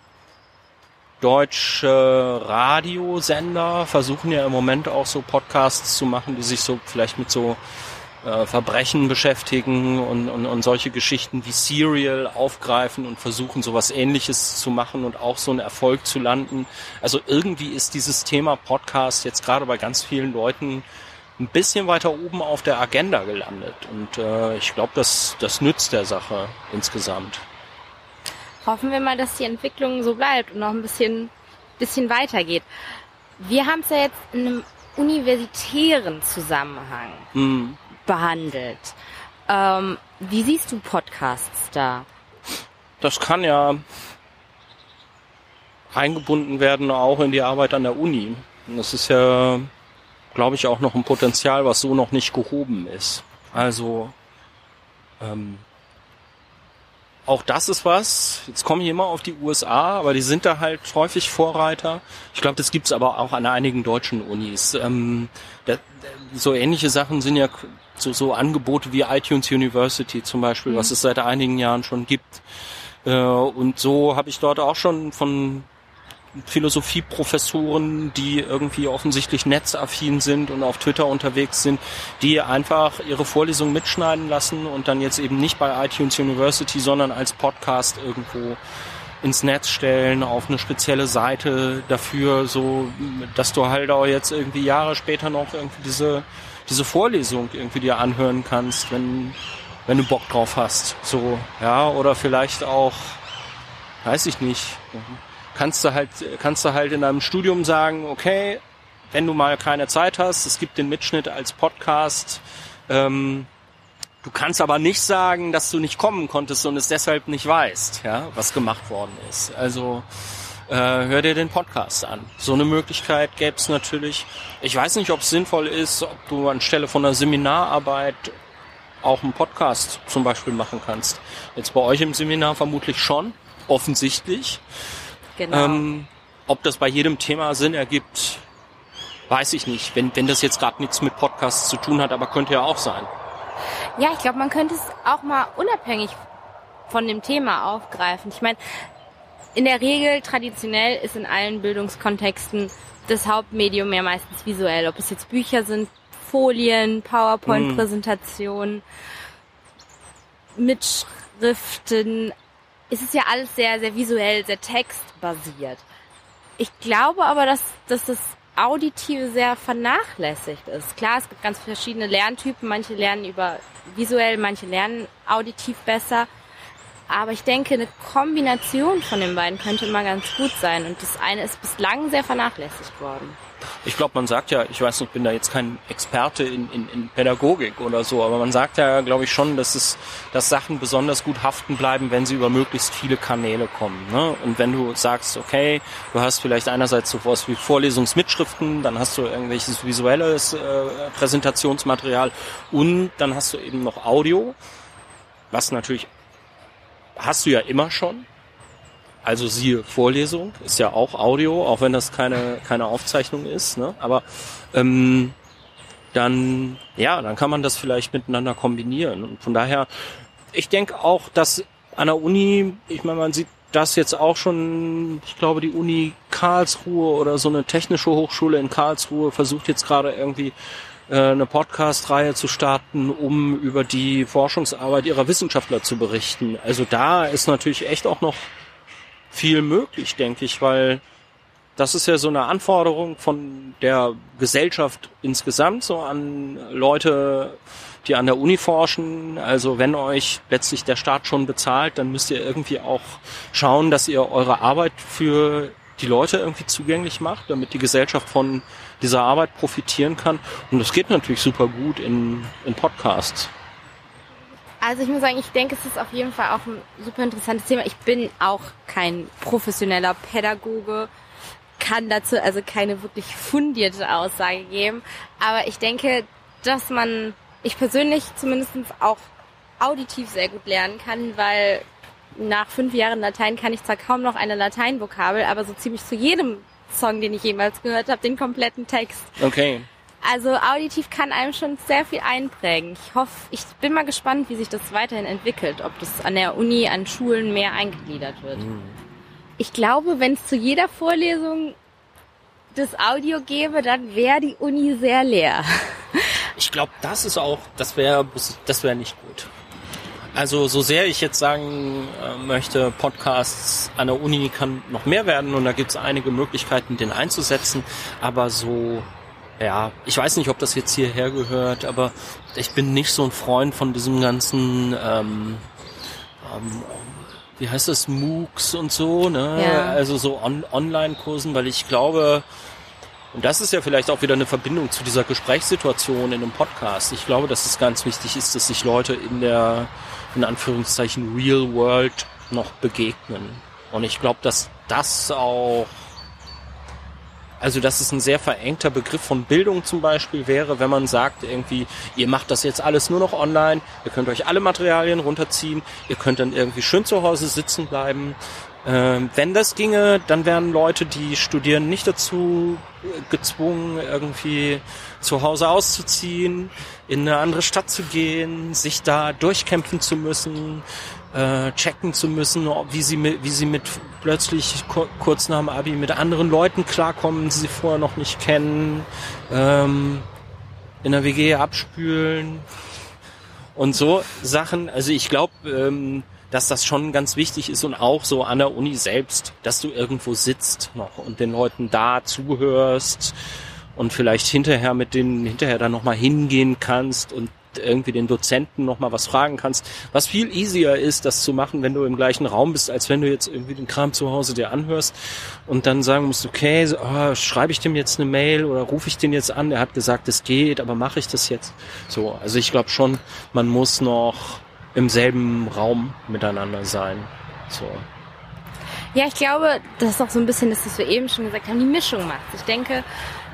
deutsche Radiosender versuchen ja im Moment auch so Podcasts zu machen, die sich so vielleicht mit so äh, Verbrechen beschäftigen und, und, und solche Geschichten wie Serial aufgreifen und versuchen sowas Ähnliches zu machen und auch so einen Erfolg zu landen. Also irgendwie ist dieses Thema Podcast jetzt gerade bei ganz vielen Leuten ein bisschen weiter oben auf der Agenda gelandet. Und äh, ich glaube, das, das nützt der Sache insgesamt. Hoffen wir mal, dass die Entwicklung so bleibt und noch ein bisschen, bisschen weitergeht. Wir haben es ja jetzt in einem universitären Zusammenhang hm. behandelt. Ähm, wie siehst du Podcasts da? Das kann ja eingebunden werden auch in die Arbeit an der Uni. Und das ist ja, glaube ich, auch noch ein Potenzial, was so noch nicht gehoben ist. Also ähm, auch das ist was, jetzt kommen hier immer auf die U S A, aber die sind da halt häufig Vorreiter. Ich glaube, das gibt's aber auch an einigen deutschen Unis. Ähm, da, so ähnliche Sachen sind ja so, so Angebote wie iTunes University zum Beispiel, mhm. was es seit einigen Jahren schon gibt. Äh, und so habe ich dort auch schon von Philosophieprofessoren, die irgendwie offensichtlich netzaffin sind und auf Twitter unterwegs sind, die einfach ihre Vorlesung mitschneiden lassen und dann jetzt eben nicht bei iTunes University, sondern als Podcast irgendwo ins Netz stellen, auf eine spezielle Seite dafür, so dass du halt auch jetzt irgendwie Jahre später noch irgendwie diese diese Vorlesung irgendwie dir anhören kannst, wenn wenn du Bock drauf hast. So, ja, oder vielleicht auch, weiß ich nicht, kannst du halt, kannst du halt in deinem Studium sagen, okay, wenn du mal keine Zeit hast, es gibt den Mitschnitt als Podcast, ähm, du kannst aber nicht sagen, dass du nicht kommen konntest und es deshalb nicht weißt, ja, was gemacht worden ist. Also äh, hör dir den Podcast an. So eine Möglichkeit gäbe es natürlich. Ich weiß nicht, ob es sinnvoll ist, ob du anstelle von einer Seminararbeit auch einen Podcast zum Beispiel machen kannst. Jetzt bei euch im Seminar vermutlich schon, offensichtlich. Genau. Ähm, ob das bei jedem Thema Sinn ergibt, weiß ich nicht. Wenn, wenn das jetzt gerade nichts mit Podcasts zu tun hat, aber könnte ja auch sein. Ja, ich glaube, man könnte es auch mal unabhängig von dem Thema aufgreifen. Ich meine, in der Regel, traditionell ist in allen Bildungskontexten das Hauptmedium ja meistens visuell. Ob es jetzt Bücher sind, Folien, PowerPoint-Präsentationen, mm. Mitschriften. Es ist ja alles sehr, sehr visuell, sehr textbasiert. Ich glaube aber, dass, dass das Auditive sehr vernachlässigt ist. Klar, es gibt ganz verschiedene Lerntypen. Manche lernen über visuell, manche lernen auditiv besser. Aber ich denke, eine Kombination von den beiden könnte immer ganz gut sein. Und das eine ist bislang sehr vernachlässigt worden. Ich glaube, man sagt ja, ich weiß nicht, ich bin da jetzt kein Experte in, in, in Pädagogik oder so, aber man sagt ja, glaube ich, schon, dass es, dass Sachen besonders gut haften bleiben, wenn sie über möglichst viele Kanäle kommen. Ne? Und wenn du sagst, okay, du hast vielleicht einerseits sowas wie Vorlesungsmitschriften, dann hast du irgendwelches visuelles äh, Präsentationsmaterial und dann hast du eben noch Audio, was natürlich hast du ja immer schon. Also siehe Vorlesung, ist ja auch Audio, auch wenn das keine keine Aufzeichnung ist, ne? Aber ähm, dann ja, dann kann man das vielleicht miteinander kombinieren. Und von daher, ich denke auch, dass an der Uni, ich meine, man sieht das jetzt auch schon, ich glaube, die Uni Karlsruhe oder so eine technische Hochschule in Karlsruhe versucht jetzt gerade irgendwie äh, eine Podcast-Reihe zu starten, um über die Forschungsarbeit ihrer Wissenschaftler zu berichten. Also da ist natürlich echt auch noch viel möglich, denke ich, weil das ist ja so eine Anforderung von der Gesellschaft insgesamt, so an Leute, die an der Uni forschen. Also wenn euch letztlich der Staat schon bezahlt, dann müsst ihr irgendwie auch schauen, dass ihr eure Arbeit für die Leute irgendwie zugänglich macht, damit die Gesellschaft von dieser Arbeit profitieren kann. Und das geht natürlich super gut in, in Podcasts. Also ich muss sagen, ich denke, es ist auf jeden Fall auch ein super interessantes Thema. Ich bin auch kein professioneller Pädagoge, kann dazu also keine wirklich fundierte Aussage geben. Aber ich denke, dass man, ich persönlich zumindest auch auditiv sehr gut lernen kann, weil nach fünf Jahren Latein kann ich zwar kaum noch eine Lateinvokabel, aber so ziemlich zu jedem Song, den ich jemals gehört habe, den kompletten Text. Okay. Also auditiv kann einem schon sehr viel einprägen. Ich hoffe, ich bin mal gespannt, wie sich das weiterhin entwickelt, ob das an der Uni, an Schulen mehr eingegliedert wird. Mhm. Ich glaube, wenn es zu jeder Vorlesung das Audio gäbe, dann wäre die Uni sehr leer. Ich glaube, das ist auch, das wäre das wäre nicht gut. Also so sehr ich jetzt sagen äh, möchte, Podcasts an der Uni kann noch mehr werden und da gibt es einige Möglichkeiten, den einzusetzen, aber so ja, ich weiß nicht, ob das jetzt hierher gehört, aber ich bin nicht so ein Freund von diesem ganzen, ähm, ähm, wie heißt das, MOOCs und so, ne? Ja. Also so on- Online-Kursen, weil ich glaube, und das ist ja vielleicht auch wieder eine Verbindung zu dieser Gesprächssituation in einem Podcast. Ich glaube, dass es ganz wichtig ist, dass sich Leute in der, in Anführungszeichen, Real World noch begegnen. Und ich glaube, dass das auch Also dass es ein sehr verengter Begriff von Bildung zum Beispiel wäre, wenn man sagt irgendwie, ihr macht das jetzt alles nur noch online, ihr könnt euch alle Materialien runterziehen, ihr könnt dann irgendwie schön zu Hause sitzen bleiben. Ähm, wenn das ginge, dann wären Leute, die studieren, nicht dazu gezwungen, irgendwie zu Hause auszuziehen, in eine andere Stadt zu gehen, sich da durchkämpfen zu müssen, äh, checken zu müssen, wie sie mit, wie sie mit plötzlich kur- kurz nach dem Abi mit anderen Leuten klarkommen, die sie vorher noch nicht kennen, ähm, in der W G abspülen und so Sachen. Also ich glaube, ähm, dass das schon ganz wichtig ist und auch so an der Uni selbst, dass du irgendwo sitzt noch und den Leuten da zuhörst und vielleicht hinterher mit denen hinterher dann nochmal hingehen kannst und irgendwie den Dozenten nochmal was fragen kannst, was viel easier ist, das zu machen, wenn du im gleichen Raum bist, als wenn du jetzt irgendwie den Kram zu Hause dir anhörst und dann sagen musst, okay, so, oh, schreibe ich dem jetzt eine Mail oder rufe ich den jetzt an, der hat gesagt, es geht, aber mache ich das jetzt? So, also ich glaube schon, man muss noch im selben Raum miteinander sein. So. Ja, ich glaube, das ist auch so ein bisschen das, was wir eben schon gesagt haben, die Mischung macht. Ich denke,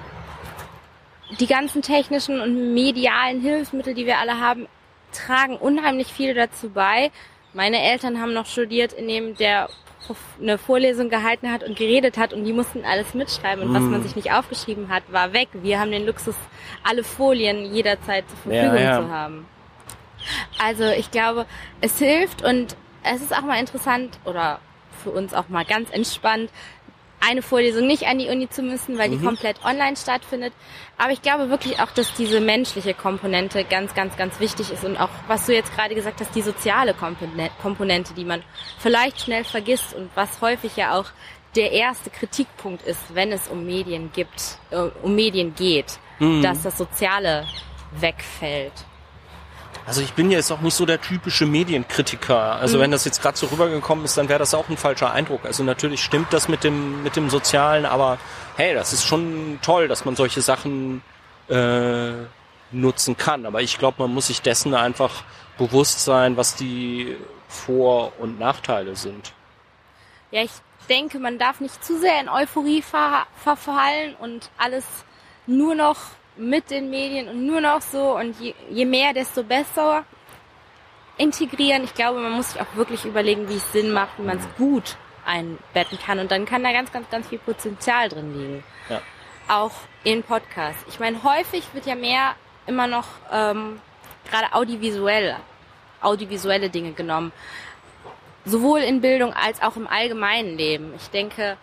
die ganzen technischen und medialen Hilfsmittel, die wir alle haben, tragen unheimlich viel dazu bei. Meine Eltern haben noch studiert, in dem der eine Vorlesung gehalten hat und geredet hat und die mussten alles mitschreiben und mm. was man sich nicht aufgeschrieben hat, war weg. Wir haben den Luxus, alle Folien jederzeit zur Verfügung ja, ja. zu haben. Also ich glaube, es hilft und es ist auch mal interessant oder für uns auch mal ganz entspannt, eine Vorlesung nicht an die Uni zu müssen, weil die mhm. komplett online stattfindet. Aber ich glaube wirklich auch, dass diese menschliche Komponente ganz, ganz, ganz wichtig ist und auch, was du jetzt gerade gesagt hast, die soziale Komponente, die man vielleicht schnell vergisst und was häufig ja auch der erste Kritikpunkt ist, wenn es um Medien gibt, äh, um Medien geht, mhm. dass das Soziale wegfällt. Also ich bin jetzt auch nicht so der typische Medienkritiker. Also mhm. wenn das jetzt gerade so rübergekommen ist, dann wäre das auch ein falscher Eindruck. Also natürlich stimmt das mit dem mit dem Sozialen, aber hey, das ist schon toll, dass man solche Sachen äh, nutzen kann. Aber ich glaube, man muss sich dessen einfach bewusst sein, was die Vor- und Nachteile sind. Ja, ich denke, man darf nicht zu sehr in Euphorie ver- verfallen und alles nur noch mit den Medien und nur noch so und je, je mehr, desto besser integrieren. Ich glaube, man muss sich auch wirklich überlegen, wie es Sinn macht, wie man es gut einbetten kann und dann kann da ganz, ganz, ganz viel Potenzial drin liegen. Ja. Auch in Podcasts. Ich meine, häufig wird ja mehr immer noch ähm, gerade audiovisuell, audiovisuelle Dinge genommen. Sowohl in Bildung als auch im allgemeinen Leben. Ich denke,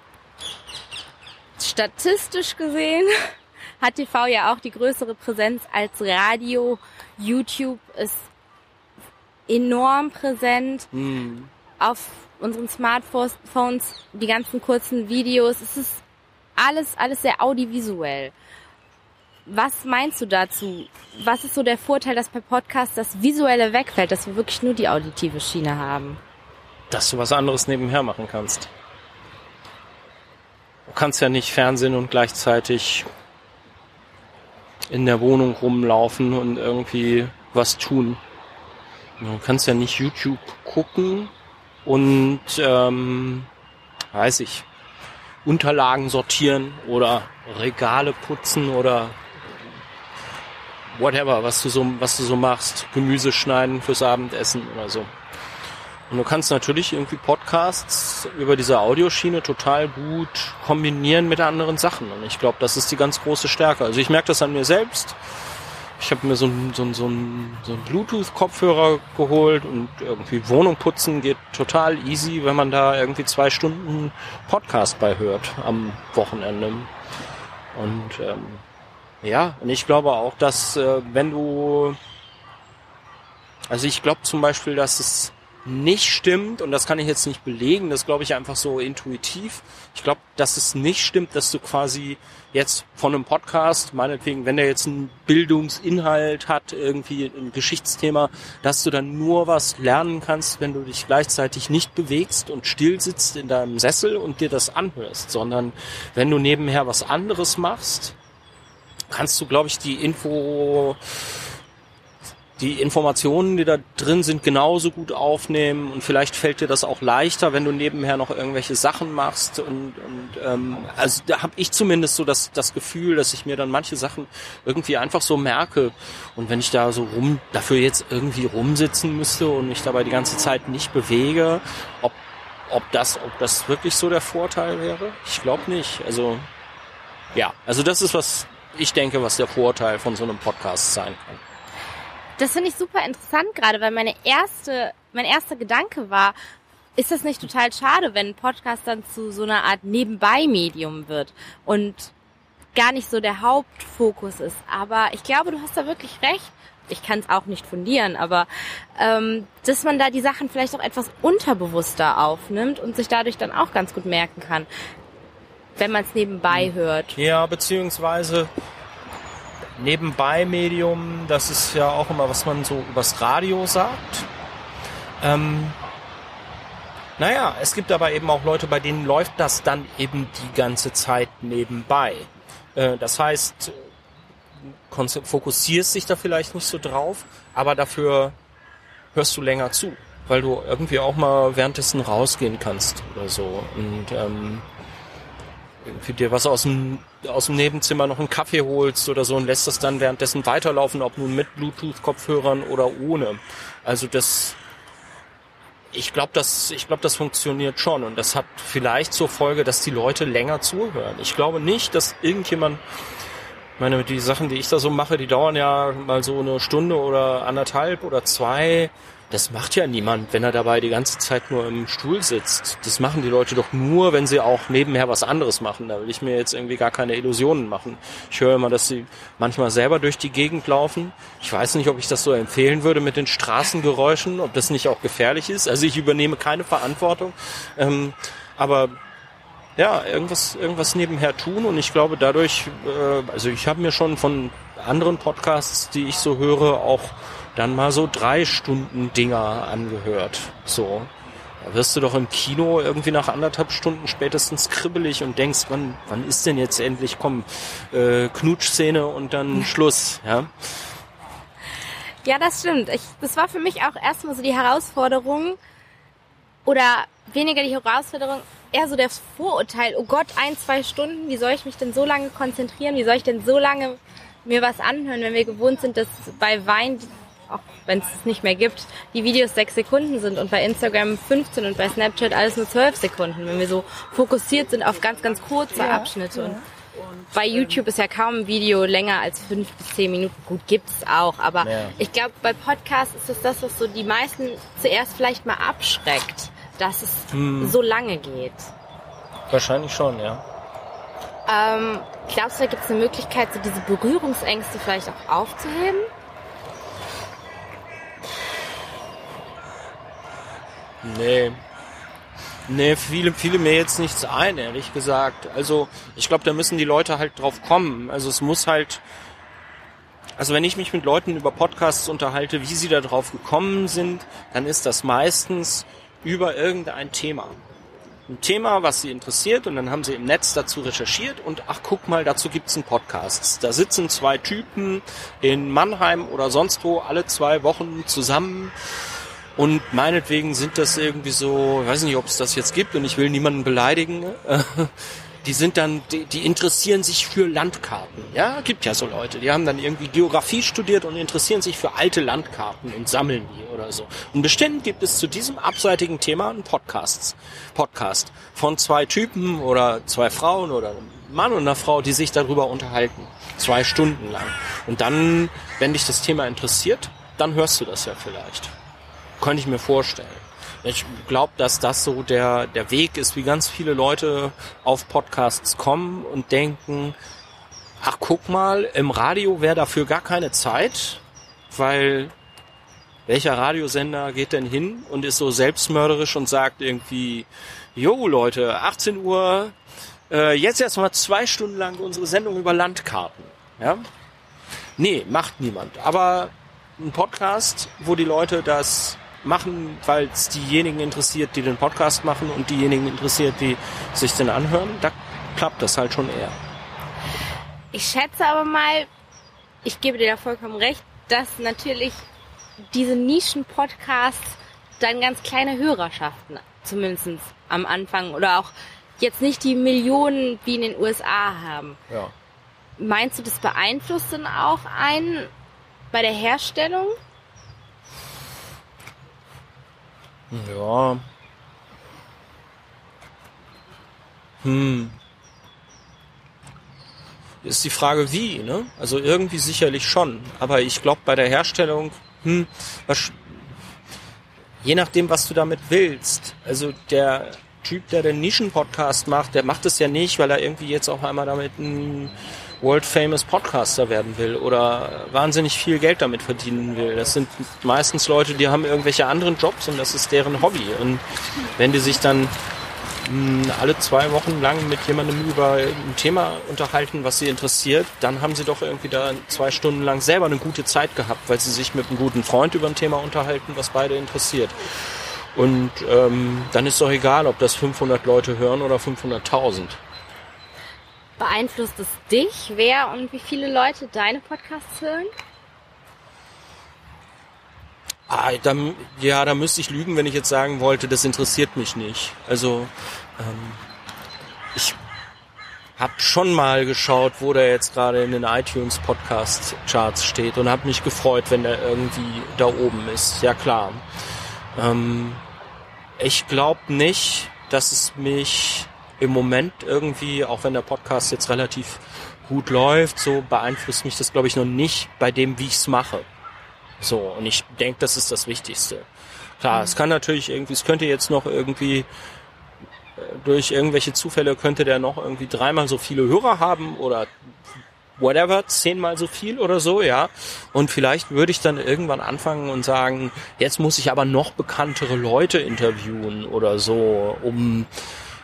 statistisch gesehen hat T V ja auch die größere Präsenz als Radio. YouTube ist enorm präsent. Mhm. Auf unseren Smartphones, die ganzen kurzen Videos. Es ist alles, alles sehr audiovisuell. Was meinst du dazu? Was ist so der Vorteil, dass bei Podcasts das Visuelle wegfällt, dass wir wirklich nur die auditive Schiene haben? Dass du was anderes nebenher machen kannst. Du kannst ja nicht Fernsehen und gleichzeitig in der Wohnung rumlaufen und irgendwie was tun. Du kannst ja nicht YouTube gucken und, ähm, weiß ich, Unterlagen sortieren oder Regale putzen oder whatever, was du so, was du so machst. Gemüse schneiden fürs Abendessen oder so. Und du kannst natürlich irgendwie Podcasts über diese Audioschiene total gut kombinieren mit anderen Sachen. Und ich glaube, das ist die ganz große Stärke. Also ich merke das an mir selbst. Ich habe mir so einen so so ein, so ein Bluetooth-Kopfhörer geholt und irgendwie Wohnung putzen geht total easy, wenn man da irgendwie zwei Stunden Podcast bei hört am Wochenende. Und ähm, ja, und ich glaube auch, dass äh, wenn du... Also ich glaube zum Beispiel, dass es nicht stimmt, und das kann ich jetzt nicht belegen, das glaube ich einfach so intuitiv. Ich glaube, dass es nicht stimmt, dass du quasi jetzt von einem Podcast, meinetwegen, wenn der jetzt einen Bildungsinhalt hat, irgendwie ein Geschichtsthema, dass du dann nur was lernen kannst, wenn du dich gleichzeitig nicht bewegst und still sitzt in deinem Sessel und dir das anhörst, sondern wenn du nebenher was anderes machst, kannst du, glaube ich, die Info... die Informationen, die da drin sind, genauso gut aufnehmen und vielleicht fällt dir das auch leichter, wenn du nebenher noch irgendwelche Sachen machst und, und ähm, also da habe ich zumindest so das das Gefühl, dass ich mir dann manche Sachen irgendwie einfach so merke und wenn ich da so rum dafür jetzt irgendwie rumsitzen müsste und mich dabei die ganze Zeit nicht bewege, ob ob das ob das wirklich so der Vorteil wäre? Ich glaube nicht. Also ja, also das ist was ich denke, was der Vorteil von so einem Podcast sein kann. Das finde ich super interessant gerade, weil meine erste, mein erster Gedanke war, ist das nicht total schade, wenn ein Podcast dann zu so einer Art Nebenbei-Medium wird und gar nicht so der Hauptfokus ist. Aber ich glaube, du hast da wirklich recht. Ich kann es auch nicht fundieren, aber ähm, dass man da die Sachen vielleicht auch etwas unterbewusster aufnimmt und sich dadurch dann auch ganz gut merken kann, wenn man es nebenbei hört. Ja, beziehungsweise... Nebenbei-Medium, das ist ja auch immer, was man so übers Radio sagt. Ähm, naja, es gibt aber eben auch Leute, bei denen läuft das dann eben die ganze Zeit nebenbei. Äh, das heißt, konz- fokussierst dich da vielleicht nicht so drauf, aber dafür hörst du länger zu, weil du irgendwie auch mal währenddessen rausgehen kannst oder so. Und ähm, irgendwie dir was aus dem aus dem Nebenzimmer noch einen Kaffee holst oder so und lässt das dann währenddessen weiterlaufen, ob nun mit Bluetooth-Kopfhörern oder ohne. Also das, ich glaube, das, ich glaube, das funktioniert schon und das hat vielleicht zur Folge, dass die Leute länger zuhören. Ich glaube nicht, dass irgendjemand, ich meine, die Sachen, die ich da so mache, die dauern ja mal so eine Stunde oder anderthalb oder zwei. Das macht ja niemand, wenn er dabei die ganze Zeit nur im Stuhl sitzt. Das machen die Leute doch nur, wenn sie auch nebenher was anderes machen. Da will ich mir jetzt irgendwie gar keine Illusionen machen. Ich höre immer, dass sie manchmal selber durch die Gegend laufen. Ich weiß nicht, ob ich das so empfehlen würde mit den Straßengeräuschen, ob das nicht auch gefährlich ist. Also ich übernehme keine Verantwortung. Ähm, aber ja, irgendwas, irgendwas nebenher tun und ich glaube dadurch, äh, also ich habe mir schon von anderen Podcasts, die ich so höre, auch dann mal so drei Stunden Dinger angehört. So, da wirst du doch im Kino irgendwie nach anderthalb Stunden spätestens kribbelig und denkst, wann, wann ist denn jetzt endlich, komm, äh, Knutschszene und dann Schluss, ja. Ja, das stimmt. Ich, das war für mich auch erstmal so die Herausforderung oder weniger die Herausforderung, eher so das Vorurteil, oh Gott, ein, zwei Stunden, wie soll ich mich denn so lange konzentrieren, wie soll ich denn so lange mir was anhören, wenn wir gewohnt sind, dass bei Wein, auch wenn es es nicht mehr gibt, die Videos sechs Sekunden sind und bei Instagram fünfzehn und bei Snapchat alles nur zwölf Sekunden, wenn wir so fokussiert sind auf ganz, ganz kurze ja, Abschnitte. Ja. Und bei YouTube ist ja kaum ein Video länger als fünf bis zehn Minuten. Gut, gibt's auch, aber ja. Ich glaube, bei Podcasts ist es das, was so die meisten zuerst vielleicht mal abschreckt, dass es hm. so lange geht. Wahrscheinlich schon, ja. Ähm, glaubst du, da gibt es eine Möglichkeit, so diese Berührungsängste vielleicht auch aufzuheben? Nee. Nee, viele, viele mir jetzt nichts ein, ehrlich gesagt. Also, ich glaube, da müssen die Leute halt drauf kommen. Also, es muss halt, also wenn ich mich mit Leuten über Podcasts unterhalte, wie sie da drauf gekommen sind, dann ist das meistens über irgendein Thema. Ein Thema, was sie interessiert, und dann haben sie im Netz dazu recherchiert und ach, guck mal, dazu gibt's einen Podcast. Da sitzen zwei Typen in Mannheim oder sonst wo alle zwei Wochen zusammen. Und meinetwegen sind das irgendwie so, ich weiß nicht, ob es das jetzt gibt und ich will niemanden beleidigen, die sind dann, die, die interessieren sich für Landkarten. Ja, gibt ja so Leute, die haben dann irgendwie Geografie studiert und interessieren sich für alte Landkarten und sammeln die oder so. Und bestimmt gibt es zu diesem abseitigen Thema einen Podcast, Podcast von zwei Typen oder zwei Frauen oder einem Mann und einer Frau, die sich darüber unterhalten. Zwei Stunden lang. Und dann, wenn dich das Thema interessiert, dann hörst du das ja vielleicht. Könnte ich mir vorstellen. Ich glaube, dass das so der der Weg ist, wie ganz viele Leute auf Podcasts kommen und denken, ach guck mal, im Radio wäre dafür gar keine Zeit, weil welcher Radiosender geht denn hin und ist so selbstmörderisch und sagt irgendwie, jo Leute, achtzehn Uhr, äh, jetzt erstmal zwei Stunden lang unsere Sendung über Landkarten. Ja? Nee, macht niemand. Aber ein Podcast, wo die Leute das machen, weil es diejenigen interessiert, die den Podcast machen und diejenigen interessiert, die sich den anhören, da klappt das halt schon eher. Ich schätze aber mal, ich gebe dir da vollkommen recht, dass natürlich diese Nischen-Podcasts dann ganz kleine Hörerschaften, zumindest am Anfang, oder auch jetzt nicht die Millionen wie in den U S A haben. Ja. Meinst du, das beeinflusst dann auch einen bei der Herstellung? Ja. Hm. Ist die Frage wie, ne? Also irgendwie sicherlich schon. Aber ich glaube bei der Herstellung, hm, was, je nachdem, was du damit willst. Also der Typ, der den Nischen-Podcast macht, der macht es ja nicht, weil er irgendwie jetzt auf einmal damit ein World-Famous Podcaster werden will oder wahnsinnig viel Geld damit verdienen will. Das sind meistens Leute, die haben irgendwelche anderen Jobs und das ist deren Hobby. Und wenn die sich dann mh, alle zwei Wochen lang mit jemandem über ein Thema unterhalten, was sie interessiert, dann haben sie doch irgendwie da zwei Stunden lang selber eine gute Zeit gehabt, weil sie sich mit einem guten Freund über ein Thema unterhalten, was beide interessiert. Und ähm, dann ist doch egal, ob das fünfhundert Leute hören oder fünfhunderttausend. Beeinflusst es dich, wer und wie viele Leute deine Podcasts hören? Ah, da, ja, da müsste ich lügen, wenn ich jetzt sagen wollte, das interessiert mich nicht. Also ähm, ich habe schon mal geschaut, wo der jetzt gerade in den iTunes Podcast Charts steht und habe mich gefreut, wenn der irgendwie da oben ist. Ja klar. Ähm, ich glaube nicht, dass es mich im Moment irgendwie, auch wenn der Podcast jetzt relativ gut läuft, so beeinflusst mich das, glaube ich, noch nicht bei dem, wie ich es mache. So, und ich denke, das ist das Wichtigste. Klar, mhm. es kann natürlich irgendwie, es könnte jetzt noch irgendwie, durch irgendwelche Zufälle könnte der noch irgendwie dreimal so viele Hörer haben oder whatever, zehnmal so viel oder so, ja. Und vielleicht würde ich dann irgendwann anfangen und sagen, jetzt muss ich aber noch bekanntere Leute interviewen oder so, um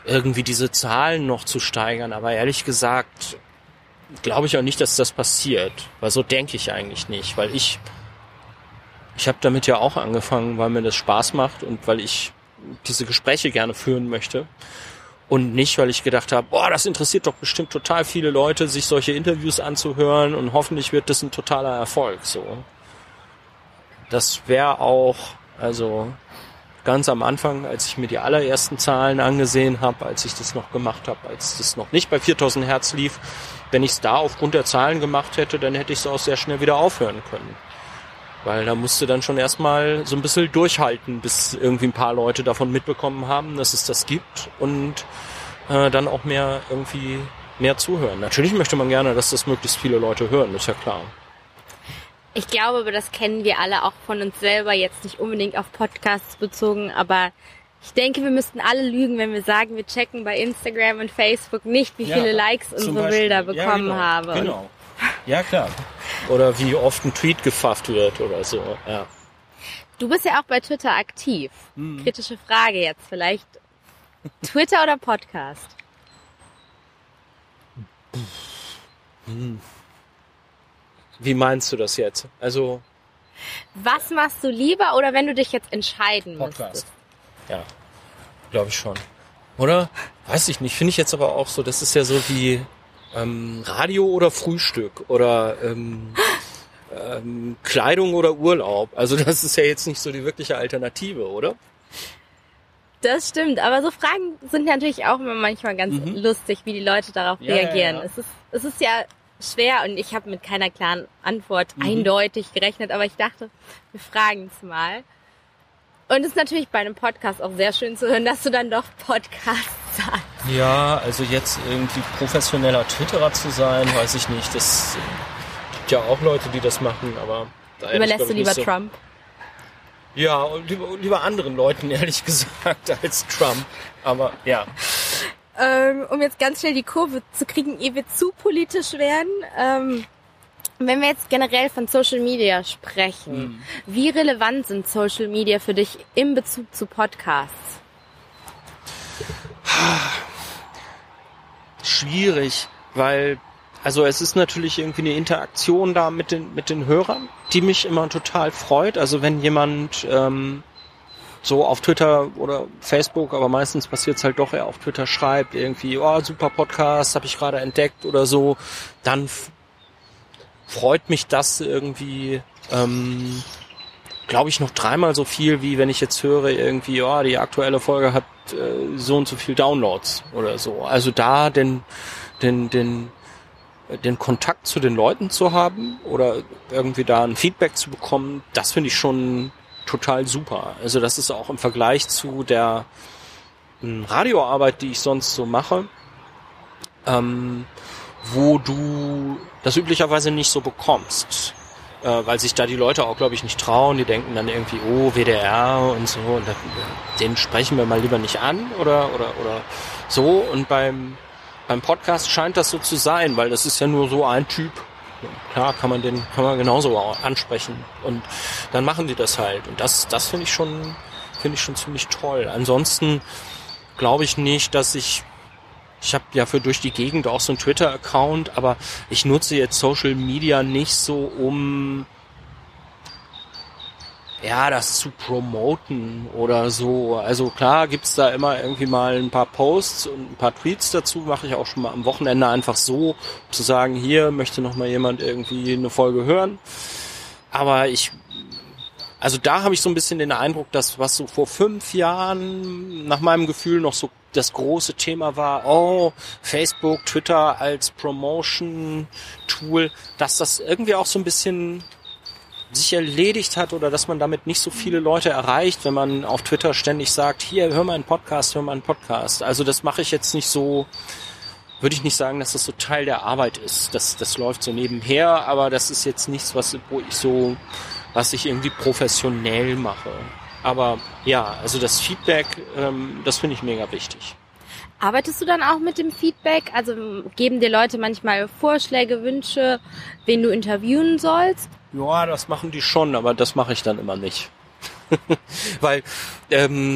irgendwie diese Zahlen noch zu steigern. Aber ehrlich gesagt glaube ich auch nicht, dass das passiert. Weil so denke ich eigentlich nicht. Weil ich, ich habe damit ja auch angefangen, weil mir das Spaß macht und weil ich diese Gespräche gerne führen möchte. Und nicht, weil ich gedacht habe, boah, das interessiert doch bestimmt total viele Leute, sich solche Interviews anzuhören und hoffentlich wird das ein totaler Erfolg. So, das wäre auch, also ganz am Anfang, als ich mir die allerersten Zahlen angesehen habe, als ich das noch gemacht habe, als das noch nicht bei viertausend Hertz lief, wenn ich es da aufgrund der Zahlen gemacht hätte, dann hätte ich es auch sehr schnell wieder aufhören können. Weil da musste dann schon erstmal so ein bisschen durchhalten, bis irgendwie ein paar Leute davon mitbekommen haben, dass es das gibt und äh, dann auch mehr irgendwie mehr zuhören. Natürlich möchte man gerne, dass das möglichst viele Leute hören, ist ja klar. Ich glaube, aber das kennen wir alle auch von uns selber, jetzt nicht unbedingt auf Podcasts bezogen, aber ich denke, wir müssten alle lügen, wenn wir sagen, wir checken bei Instagram und Facebook nicht, wie viele ja, Likes unsere Beispiel. Bilder bekommen ja, genau, haben. Genau. Ja, klar. Oder wie oft ein Tweet gefafft wird oder so, ja. Du bist ja auch bei Twitter aktiv. Hm. Kritische Frage jetzt vielleicht. Twitter oder Podcast? Hm. Wie meinst du das jetzt? Also was machst du lieber oder wenn du dich jetzt entscheiden Podcast. müsstest? Ja, glaube ich schon. Oder? Weiß ich nicht. Finde ich jetzt aber auch so, das ist ja so wie ähm, Radio oder Frühstück oder ähm, ähm, Kleidung oder Urlaub. Also das ist ja jetzt nicht so die wirkliche Alternative, oder? Das stimmt, aber so Fragen sind natürlich auch immer manchmal ganz mhm. lustig, wie die Leute darauf ja, reagieren. Ja, ja. Es ist, es ist ja schwer und ich habe mit keiner klaren Antwort mhm. eindeutig gerechnet, aber ich dachte, wir fragen es mal. Und es ist natürlich bei einem Podcast auch sehr schön zu hören, dass du dann doch Podcast sagst. Ja, also jetzt irgendwie professioneller Twitterer zu sein, weiß ich nicht. Das gibt ja auch Leute, die das machen, aber da überlässt du lieber so. Trump? Ja, lieber, lieber anderen Leuten, ehrlich gesagt, als Trump. Aber ja. Ähm, um jetzt ganz schnell die Kurve zu kriegen, ehe wir zu politisch werden. Ähm, wenn wir jetzt generell von Social Media sprechen, hm. wie relevant sind Social Media für dich in Bezug zu Podcasts? Schwierig, weil also es ist natürlich irgendwie eine Interaktion da mit den mit den Hörern, die mich immer total freut. Also wenn jemand ähm, so auf Twitter oder Facebook, aber meistens passiert es halt doch eher auf Twitter, schreibt irgendwie, oh, super Podcast, habe ich gerade entdeckt oder so, dann f- freut mich das irgendwie, ähm, glaube ich, noch dreimal so viel, wie wenn ich jetzt höre irgendwie, oh, die aktuelle Folge hat äh, so und so viel Downloads oder so. Also da den den den den Kontakt zu den Leuten zu haben oder irgendwie da ein Feedback zu bekommen, das finde ich schon total super. Also das ist auch im Vergleich zu der m, Radioarbeit, die ich sonst so mache, ähm, wo du das üblicherweise nicht so bekommst, äh, weil sich da die Leute auch, glaube ich, nicht trauen. Die denken dann irgendwie, oh, W D R und so, und das, den sprechen wir mal lieber nicht an oder oder oder so. Und beim beim Podcast scheint das so zu sein, weil das ist ja nur so ein Typ. Klar, kann man den kann man genauso ansprechen und dann machen die das halt und das das finde ich schon finde ich schon ziemlich toll. Ansonsten glaube ich nicht, dass ich ich habe ja für durch die Gegend auch so einen Twitter-Account, aber ich nutze jetzt Social Media nicht so, um ja, das zu promoten oder so. Also klar gibt's da immer irgendwie mal ein paar Posts und ein paar Tweets dazu, mache ich auch schon mal am Wochenende einfach so, zu sagen, hier möchte noch mal jemand irgendwie eine Folge hören. Aber ich, also da habe ich so ein bisschen den Eindruck, dass was so vor fünf Jahren nach meinem Gefühl noch so das große Thema war, oh, Facebook, Twitter als Promotion-Tool, dass das irgendwie auch so ein bisschen sich erledigt hat oder dass man damit nicht so viele Leute erreicht, wenn man auf Twitter ständig sagt, hier, hör mal einen Podcast, hör mal einen Podcast. Also das mache ich jetzt nicht so, würde ich nicht sagen, dass das so Teil der Arbeit ist. Das, das läuft so nebenher, aber das ist jetzt nichts, was, wo ich so, was ich irgendwie professionell mache. Aber ja, also das Feedback, ähm, das finde ich mega wichtig. Arbeitest du dann auch mit dem Feedback? Also geben dir Leute manchmal Vorschläge, Wünsche, wen du interviewen sollst? Ja, das machen die schon, aber das mache ich dann immer nicht. Weil ähm,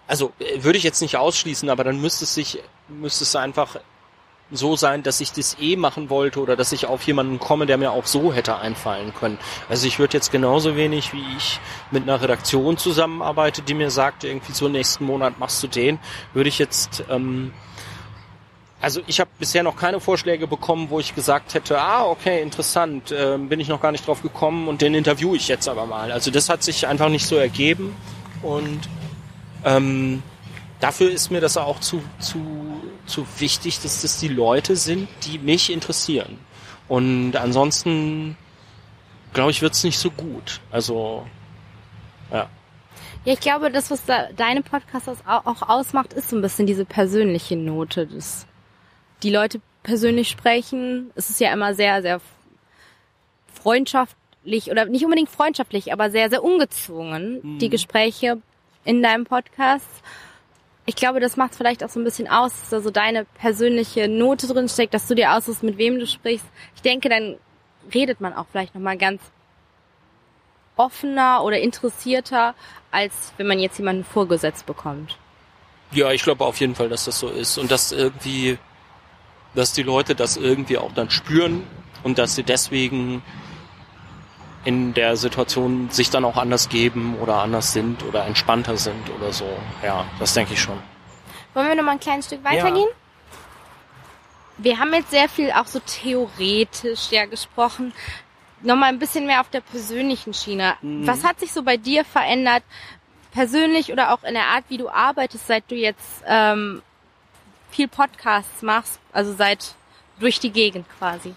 also würde ich jetzt nicht ausschließen, aber dann müsste es sich, müsste es einfach so sein, dass ich das eh machen wollte oder dass ich auf jemanden komme, der mir auch so hätte einfallen können. Also ich würde jetzt genauso wenig, wie ich mit einer Redaktion zusammenarbeite, die mir sagt, irgendwie so nächsten Monat machst du den, würde ich jetzt, ähm, also ich habe bisher noch keine Vorschläge bekommen, wo ich gesagt hätte, ah, okay, interessant, äh, bin ich noch gar nicht drauf gekommen und den interviewe ich jetzt aber mal. Also das hat sich einfach nicht so ergeben und ähm, dafür ist mir das auch zu, zu, zu wichtig, dass das die Leute sind, die mich interessieren. Und ansonsten, glaube ich, wird's nicht so gut. Also, ja. Ja, ich glaube, das, was da deine Podcasts auch ausmacht, ist so ein bisschen diese persönliche Note. Das, die Leute persönlich sprechen. Es ist ja immer sehr, sehr freundschaftlich oder nicht unbedingt freundschaftlich, aber sehr, sehr ungezwungen, mhm. die Gespräche in deinem Podcast. Ich glaube, das macht vielleicht auch so ein bisschen aus, dass da so deine persönliche Note drin steckt, dass du dir aussuchst, mit wem du sprichst. Ich denke, dann redet man auch vielleicht nochmal ganz offener oder interessierter, als wenn man jetzt jemanden vorgesetzt bekommt. Ja, ich glaube auf jeden Fall, dass das so ist. Und dass irgendwie, dass die Leute das irgendwie auch dann spüren und dass sie deswegen in der Situation sich dann auch anders geben oder anders sind oder entspannter sind oder so. Ja, das denke ich schon. Wollen wir noch mal ein kleines Stück weitergehen? Ja. Wir haben jetzt sehr viel auch so theoretisch ja gesprochen. Noch mal ein bisschen mehr auf der persönlichen Schiene. Mhm. Was hat sich so bei dir verändert, persönlich oder auch in der Art, wie du arbeitest, seit du jetzt ähm, viel Podcasts machst, also seit durch die Gegend quasi?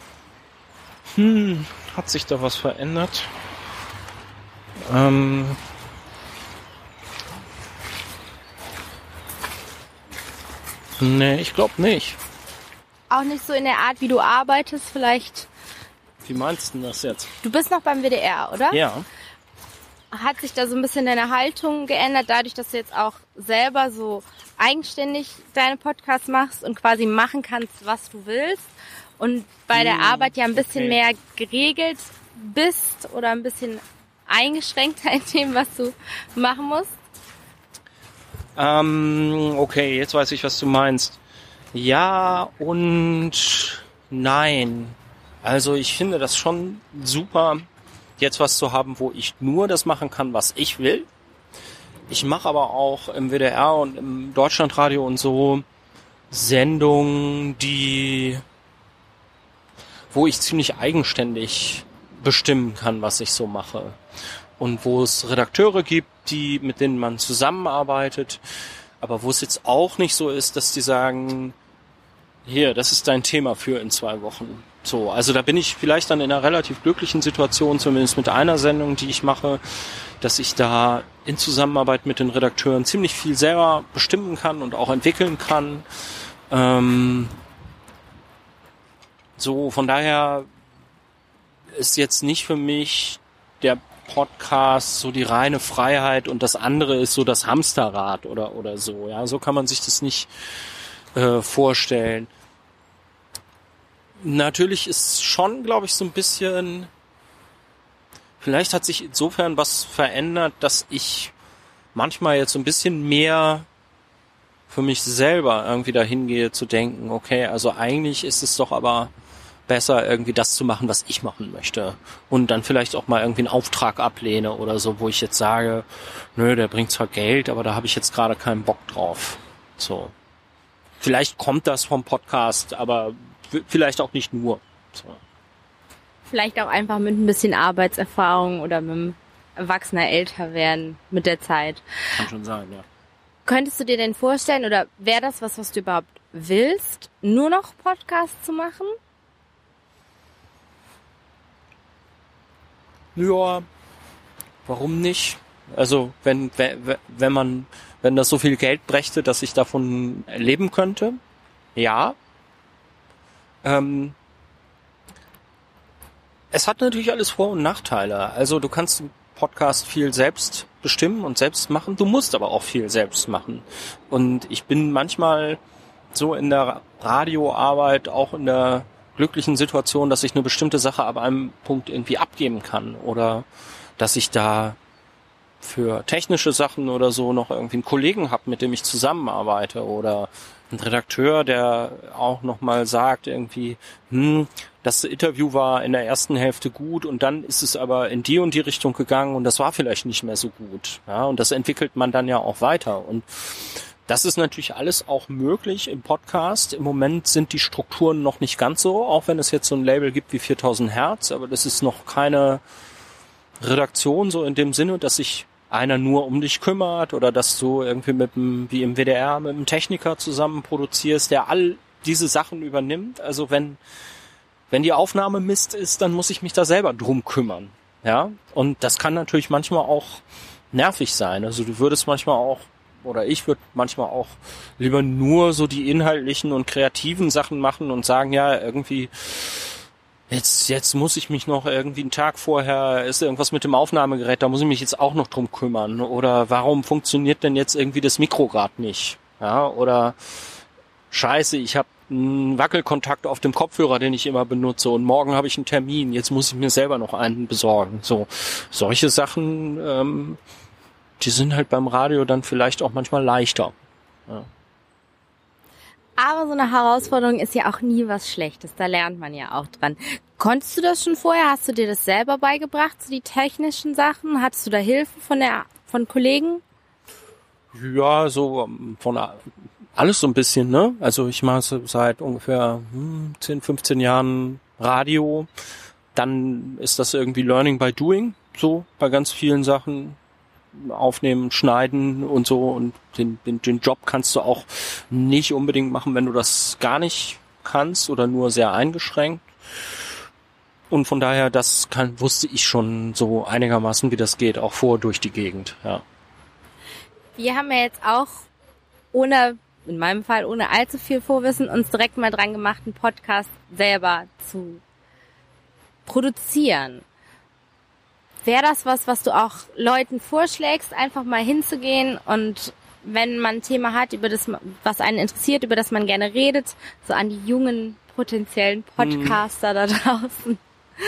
Hm, hat sich da was verändert? Ähm, nee, ich glaube nicht. Auch nicht so in der Art, wie du arbeitest, vielleicht? Wie meinst du das jetzt? Du bist noch beim W D R, oder? Ja. Hat sich da so ein bisschen deine Haltung geändert, dadurch, dass du jetzt auch selber so eigenständig deine Podcasts machst und quasi machen kannst, was du willst? Und bei der Arbeit ja ein bisschen okay. mehr geregelt bist oder ein bisschen eingeschränkter in dem, was du machen musst? Ähm, okay, jetzt weiß ich, was du meinst. Ja und nein. Also ich finde das schon super, jetzt was zu haben, wo ich nur das machen kann, was ich will. Ich mache aber auch im W D R und im Deutschlandradio und so Sendungen, die... wo ich ziemlich eigenständig bestimmen kann, was ich so mache. Und wo es Redakteure gibt, die mit denen man zusammenarbeitet, aber wo es jetzt auch nicht so ist, dass die sagen, hier, das ist dein Thema für in zwei Wochen. So, also da bin ich vielleicht dann in einer relativ glücklichen Situation, zumindest mit einer Sendung, die ich mache, dass ich da in Zusammenarbeit mit den Redakteuren ziemlich viel selber bestimmen kann und auch entwickeln kann. Ähm, So, von daher ist jetzt nicht für mich der Podcast so die reine Freiheit und das andere ist so das Hamsterrad oder oder so. Ja, so kann man sich das nicht äh, vorstellen. Natürlich ist schon, glaube ich, so ein bisschen, vielleicht hat sich insofern was verändert, dass ich manchmal jetzt so ein bisschen mehr für mich selber irgendwie dahin gehe zu denken, okay, also eigentlich ist es doch aber besser, irgendwie das zu machen, was ich machen möchte. Und dann vielleicht auch mal irgendwie einen Auftrag ablehne oder so, wo ich jetzt sage, nö, der bringt zwar Geld, aber da habe ich jetzt gerade keinen Bock drauf. So. Vielleicht kommt das vom Podcast, aber vielleicht auch nicht nur. So. Vielleicht auch einfach mit ein bisschen Arbeitserfahrung oder mit dem erwachsener älter werden mit der Zeit. Kann schon sein, ja. Könntest du dir denn vorstellen, oder wäre das was, was du überhaupt willst, nur noch Podcasts zu machen? Ja, warum nicht? Also wenn wenn man wenn das so viel Geld brächte, dass ich davon leben könnte, ja. Ähm, es hat natürlich alles Vor- und Nachteile. Also du kannst einen Podcast viel selbst bestimmen und selbst machen. Du musst aber auch viel selbst machen. Und ich bin manchmal so in der Radioarbeit, auch in der glücklichen Situation, dass ich eine bestimmte Sache ab einem Punkt irgendwie abgeben kann oder dass ich da für technische Sachen oder so noch irgendwie einen Kollegen habe, mit dem ich zusammenarbeite oder einen Redakteur, der auch nochmal sagt irgendwie, hm, das Interview war in der ersten Hälfte gut und dann ist es aber in die und die Richtung gegangen und das war vielleicht nicht mehr so gut. Ja, und das entwickelt man dann ja auch weiter. Und das ist natürlich alles auch möglich im Podcast. Im Moment sind die Strukturen noch nicht ganz so, auch wenn es jetzt so ein Label gibt wie viertausend Hertz, aber das ist noch keine Redaktion so in dem Sinne, dass sich einer nur um dich kümmert oder dass du irgendwie mit dem, wie im W D R, mit einem Techniker zusammen produzierst, der all diese Sachen übernimmt. Also wenn, wenn die Aufnahme Mist ist, dann muss ich mich da selber drum kümmern. Ja, und das kann natürlich manchmal auch nervig sein. Also du würdest manchmal auch, oder ich würde manchmal auch lieber nur so die inhaltlichen und kreativen Sachen machen und sagen, ja, irgendwie Jetzt, jetzt muss ich mich noch irgendwie einen Tag vorher, ist irgendwas mit dem Aufnahmegerät, da muss ich mich jetzt auch noch drum kümmern. Oder warum funktioniert denn jetzt irgendwie das Mikro gerade nicht? Ja, oder Scheiße, ich habe einen Wackelkontakt auf dem Kopfhörer, den ich immer benutze und morgen habe ich einen Termin, jetzt muss ich mir selber noch einen besorgen. So, solche Sachen, ähm, die sind halt beim Radio dann vielleicht auch manchmal leichter. Ja. Aber so eine Herausforderung ist ja auch nie was Schlechtes, da lernt man ja auch dran. Konntest du das schon vorher? Hast du dir das selber beigebracht, so die technischen Sachen? Hattest du da Hilfe von der von Kollegen? Ja, so von alles so ein bisschen, ne? Also ich mache seit ungefähr hm, zehn, fünfzehn Jahren Radio. Dann ist das irgendwie Learning by Doing, so bei ganz vielen Sachen. Aufnehmen, schneiden und so, und den, den, den Job kannst du auch nicht unbedingt machen, wenn du das gar nicht kannst oder nur sehr eingeschränkt. Und von daher, das kann, wusste ich schon so einigermaßen, wie das geht, auch vor durch die Gegend, ja. Wir haben ja jetzt auch ohne, in meinem Fall ohne allzu viel Vorwissen, uns direkt mal dran gemacht, einen Podcast selber zu produzieren. Wäre das was, was du auch Leuten vorschlägst, einfach mal hinzugehen und wenn man ein Thema hat, über das, was einen interessiert, über das man gerne redet, so an die jungen potenziellen Podcaster hm. da draußen,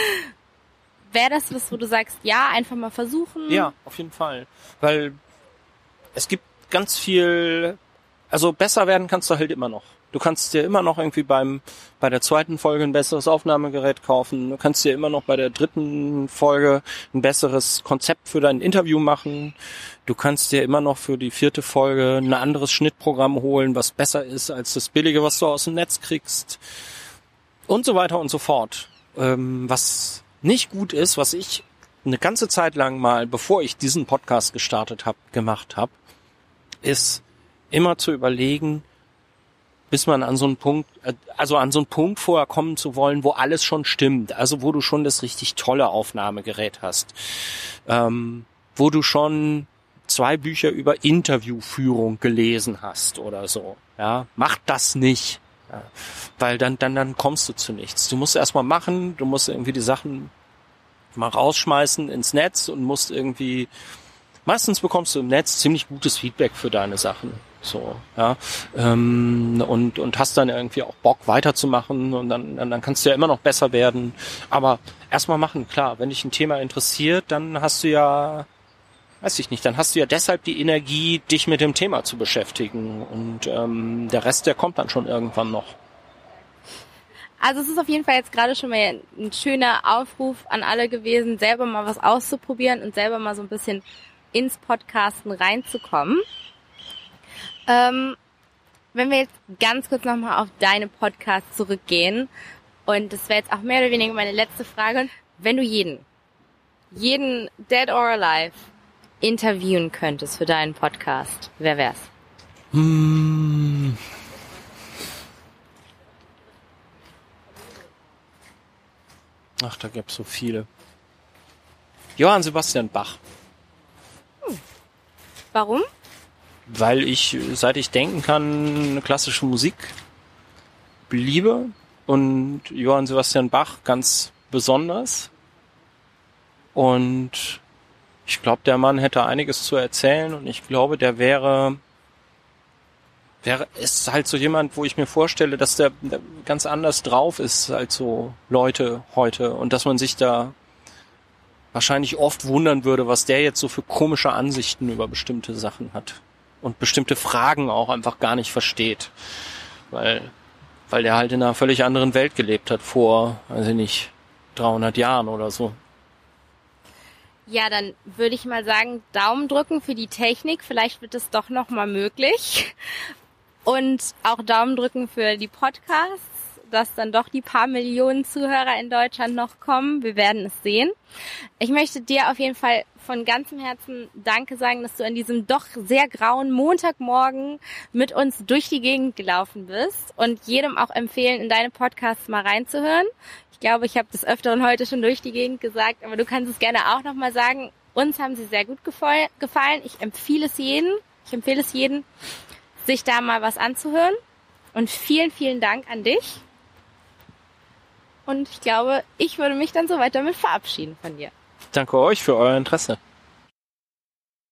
wäre das was, wo du sagst, ja, einfach mal versuchen? Ja, auf jeden Fall, weil es gibt ganz viel, also besser werden kannst du halt immer noch. Du kannst dir immer noch irgendwie beim bei der zweiten Folge ein besseres Aufnahmegerät kaufen. Du kannst dir immer noch bei der dritten Folge ein besseres Konzept für dein Interview machen. Du kannst dir immer noch für die vierte Folge ein anderes Schnittprogramm holen, was besser ist als das billige, was du aus dem Netz kriegst. Und so weiter und so fort. Ähm, was nicht gut ist, was ich eine ganze Zeit lang mal, bevor ich diesen Podcast gestartet habe, gemacht habe, ist immer zu überlegen, bis man an so einen Punkt, also an so einen Punkt vorher kommen zu wollen, wo alles schon stimmt, also wo du schon das richtig tolle Aufnahmegerät hast, ähm, wo du schon zwei Bücher über Interviewführung gelesen hast oder so, ja, mach das nicht, ja, weil dann, dann, dann kommst du zu nichts. Du musst erstmal machen, du musst irgendwie die Sachen mal rausschmeißen ins Netz und musst irgendwie, meistens bekommst du im Netz ziemlich gutes Feedback für deine Sachen. So, ja, ähm, und, und hast dann irgendwie auch Bock weiterzumachen und dann, dann, dann kannst du ja immer noch besser werden. Aber erstmal machen, klar, wenn dich ein Thema interessiert, dann hast du ja, weiß ich nicht, dann hast du ja deshalb die Energie, dich mit dem Thema zu beschäftigen und ähm, der Rest, der kommt dann schon irgendwann noch. Also es ist auf jeden Fall jetzt gerade schon mal ein schöner Aufruf an alle gewesen, selber mal was auszuprobieren und selber mal so ein bisschen ins Podcasten reinzukommen. Ähm, wenn wir jetzt ganz kurz nochmal auf deine Podcasts zurückgehen, und das wäre jetzt auch mehr oder weniger meine letzte Frage, wenn du jeden, jeden Dead or Alive interviewen könntest für deinen Podcast, wer wär's? Hm. Ach, da gibt's so viele. Johann Sebastian Bach. Hm. Warum? Weil ich, seit ich denken kann, klassische Musik liebe und Johann Sebastian Bach ganz besonders. Und ich glaube, der Mann hätte einiges zu erzählen und ich glaube, der wäre, wäre ist halt so jemand, wo ich mir vorstelle, dass der ganz anders drauf ist als so Leute heute und dass man sich da, wahrscheinlich oft wundern würde, was der jetzt so für komische Ansichten über bestimmte Sachen hat. Und bestimmte Fragen auch einfach gar nicht versteht. Weil, weil der halt in einer völlig anderen Welt gelebt hat vor, weiß ich nicht, dreihundert Jahren oder so. Ja, dann würde ich mal sagen, Daumen drücken für die Technik. Vielleicht wird es doch noch mal möglich. Und auch Daumen drücken für die Podcasts, dass dann doch die paar Millionen Zuhörer in Deutschland noch kommen. Wir werden es sehen. Ich möchte dir auf jeden Fall von ganzem Herzen Danke sagen, dass du an diesem doch sehr grauen Montagmorgen mit uns durch die Gegend gelaufen bist und jedem auch empfehlen, in deine Podcasts mal reinzuhören. Ich glaube, ich habe des Öfteren heute schon durch die Gegend gesagt, aber du kannst es gerne auch nochmal sagen. Uns haben sie sehr gut gefallen. Ich empfehle es jedem, ich empfehle es jedem, sich da mal was anzuhören. Und vielen, vielen Dank an dich. Und ich glaube, ich würde mich dann soweit damit verabschieden von dir. Danke euch für euer Interesse.